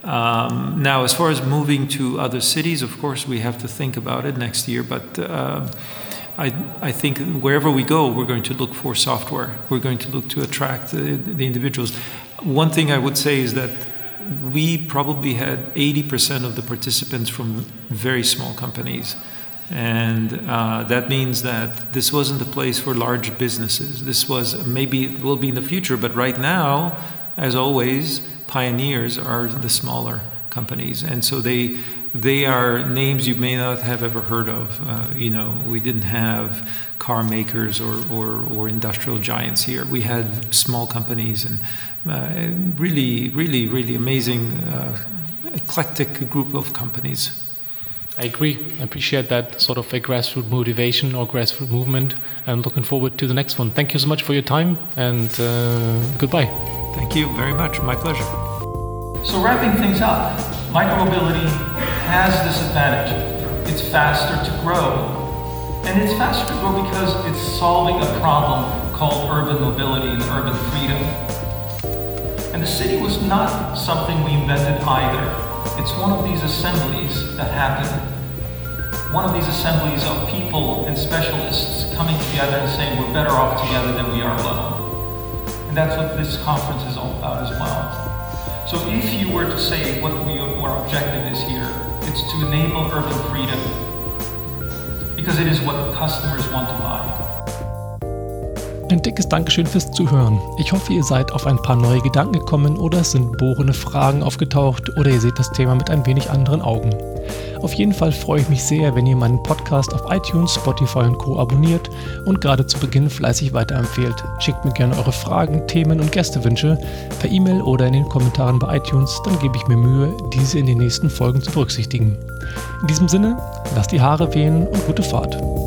Um, now, as far as moving to other cities, of course, we have to think about it next year. But uh, I, I think wherever we go, we're going to look for software. We're going to look to attract the, the individuals. One thing I would say is that we probably had eighty percent of the participants from very small companies. And uh, that means that this wasn't a place for large businesses. This was, maybe it will be in the future, but right now, as always, pioneers are the smaller companies, and so they they are names you may not have ever heard of. Uh, you know, we didn't have car makers or, or, or industrial giants here. We had small companies and uh, really, really, really amazing, uh, eclectic group of companies. I agree. I appreciate that sort of a grassroots motivation or grassroots movement. I'm looking forward to the next one. Thank you so much for your time, and uh, goodbye. Thank you very much. My pleasure. So wrapping things up, micromobility has this advantage. It's faster to grow. And it's faster to grow because it's solving a problem called urban mobility and urban freedom. And the city was not something we invented either. It's one of these assemblies that happen. One of these assemblies of people and specialists coming together and saying we're better off together than we are alone. And that's what this conference is all about as well. So if you were to say what we, our objective is here, it's to enable urban freedom, because it is what customers want to buy. Ein dickes Dankeschön fürs Zuhören. Ich hoffe, ihr seid auf ein paar neue Gedanken gekommen oder es sind bohrende Fragen aufgetaucht oder ihr seht das Thema mit ein wenig anderen Augen. Auf jeden Fall freue ich mich sehr, wenn ihr meinen Podcast auf iTunes, Spotify und Co. abonniert und gerade zu Beginn fleißig weiterempfehlt. Schickt mir gerne eure Fragen, Themen und Gästewünsche per E-Mail oder in den Kommentaren bei iTunes, dann gebe ich mir Mühe, diese in den nächsten Folgen zu berücksichtigen. In diesem Sinne, lasst die Haare wehen und gute Fahrt.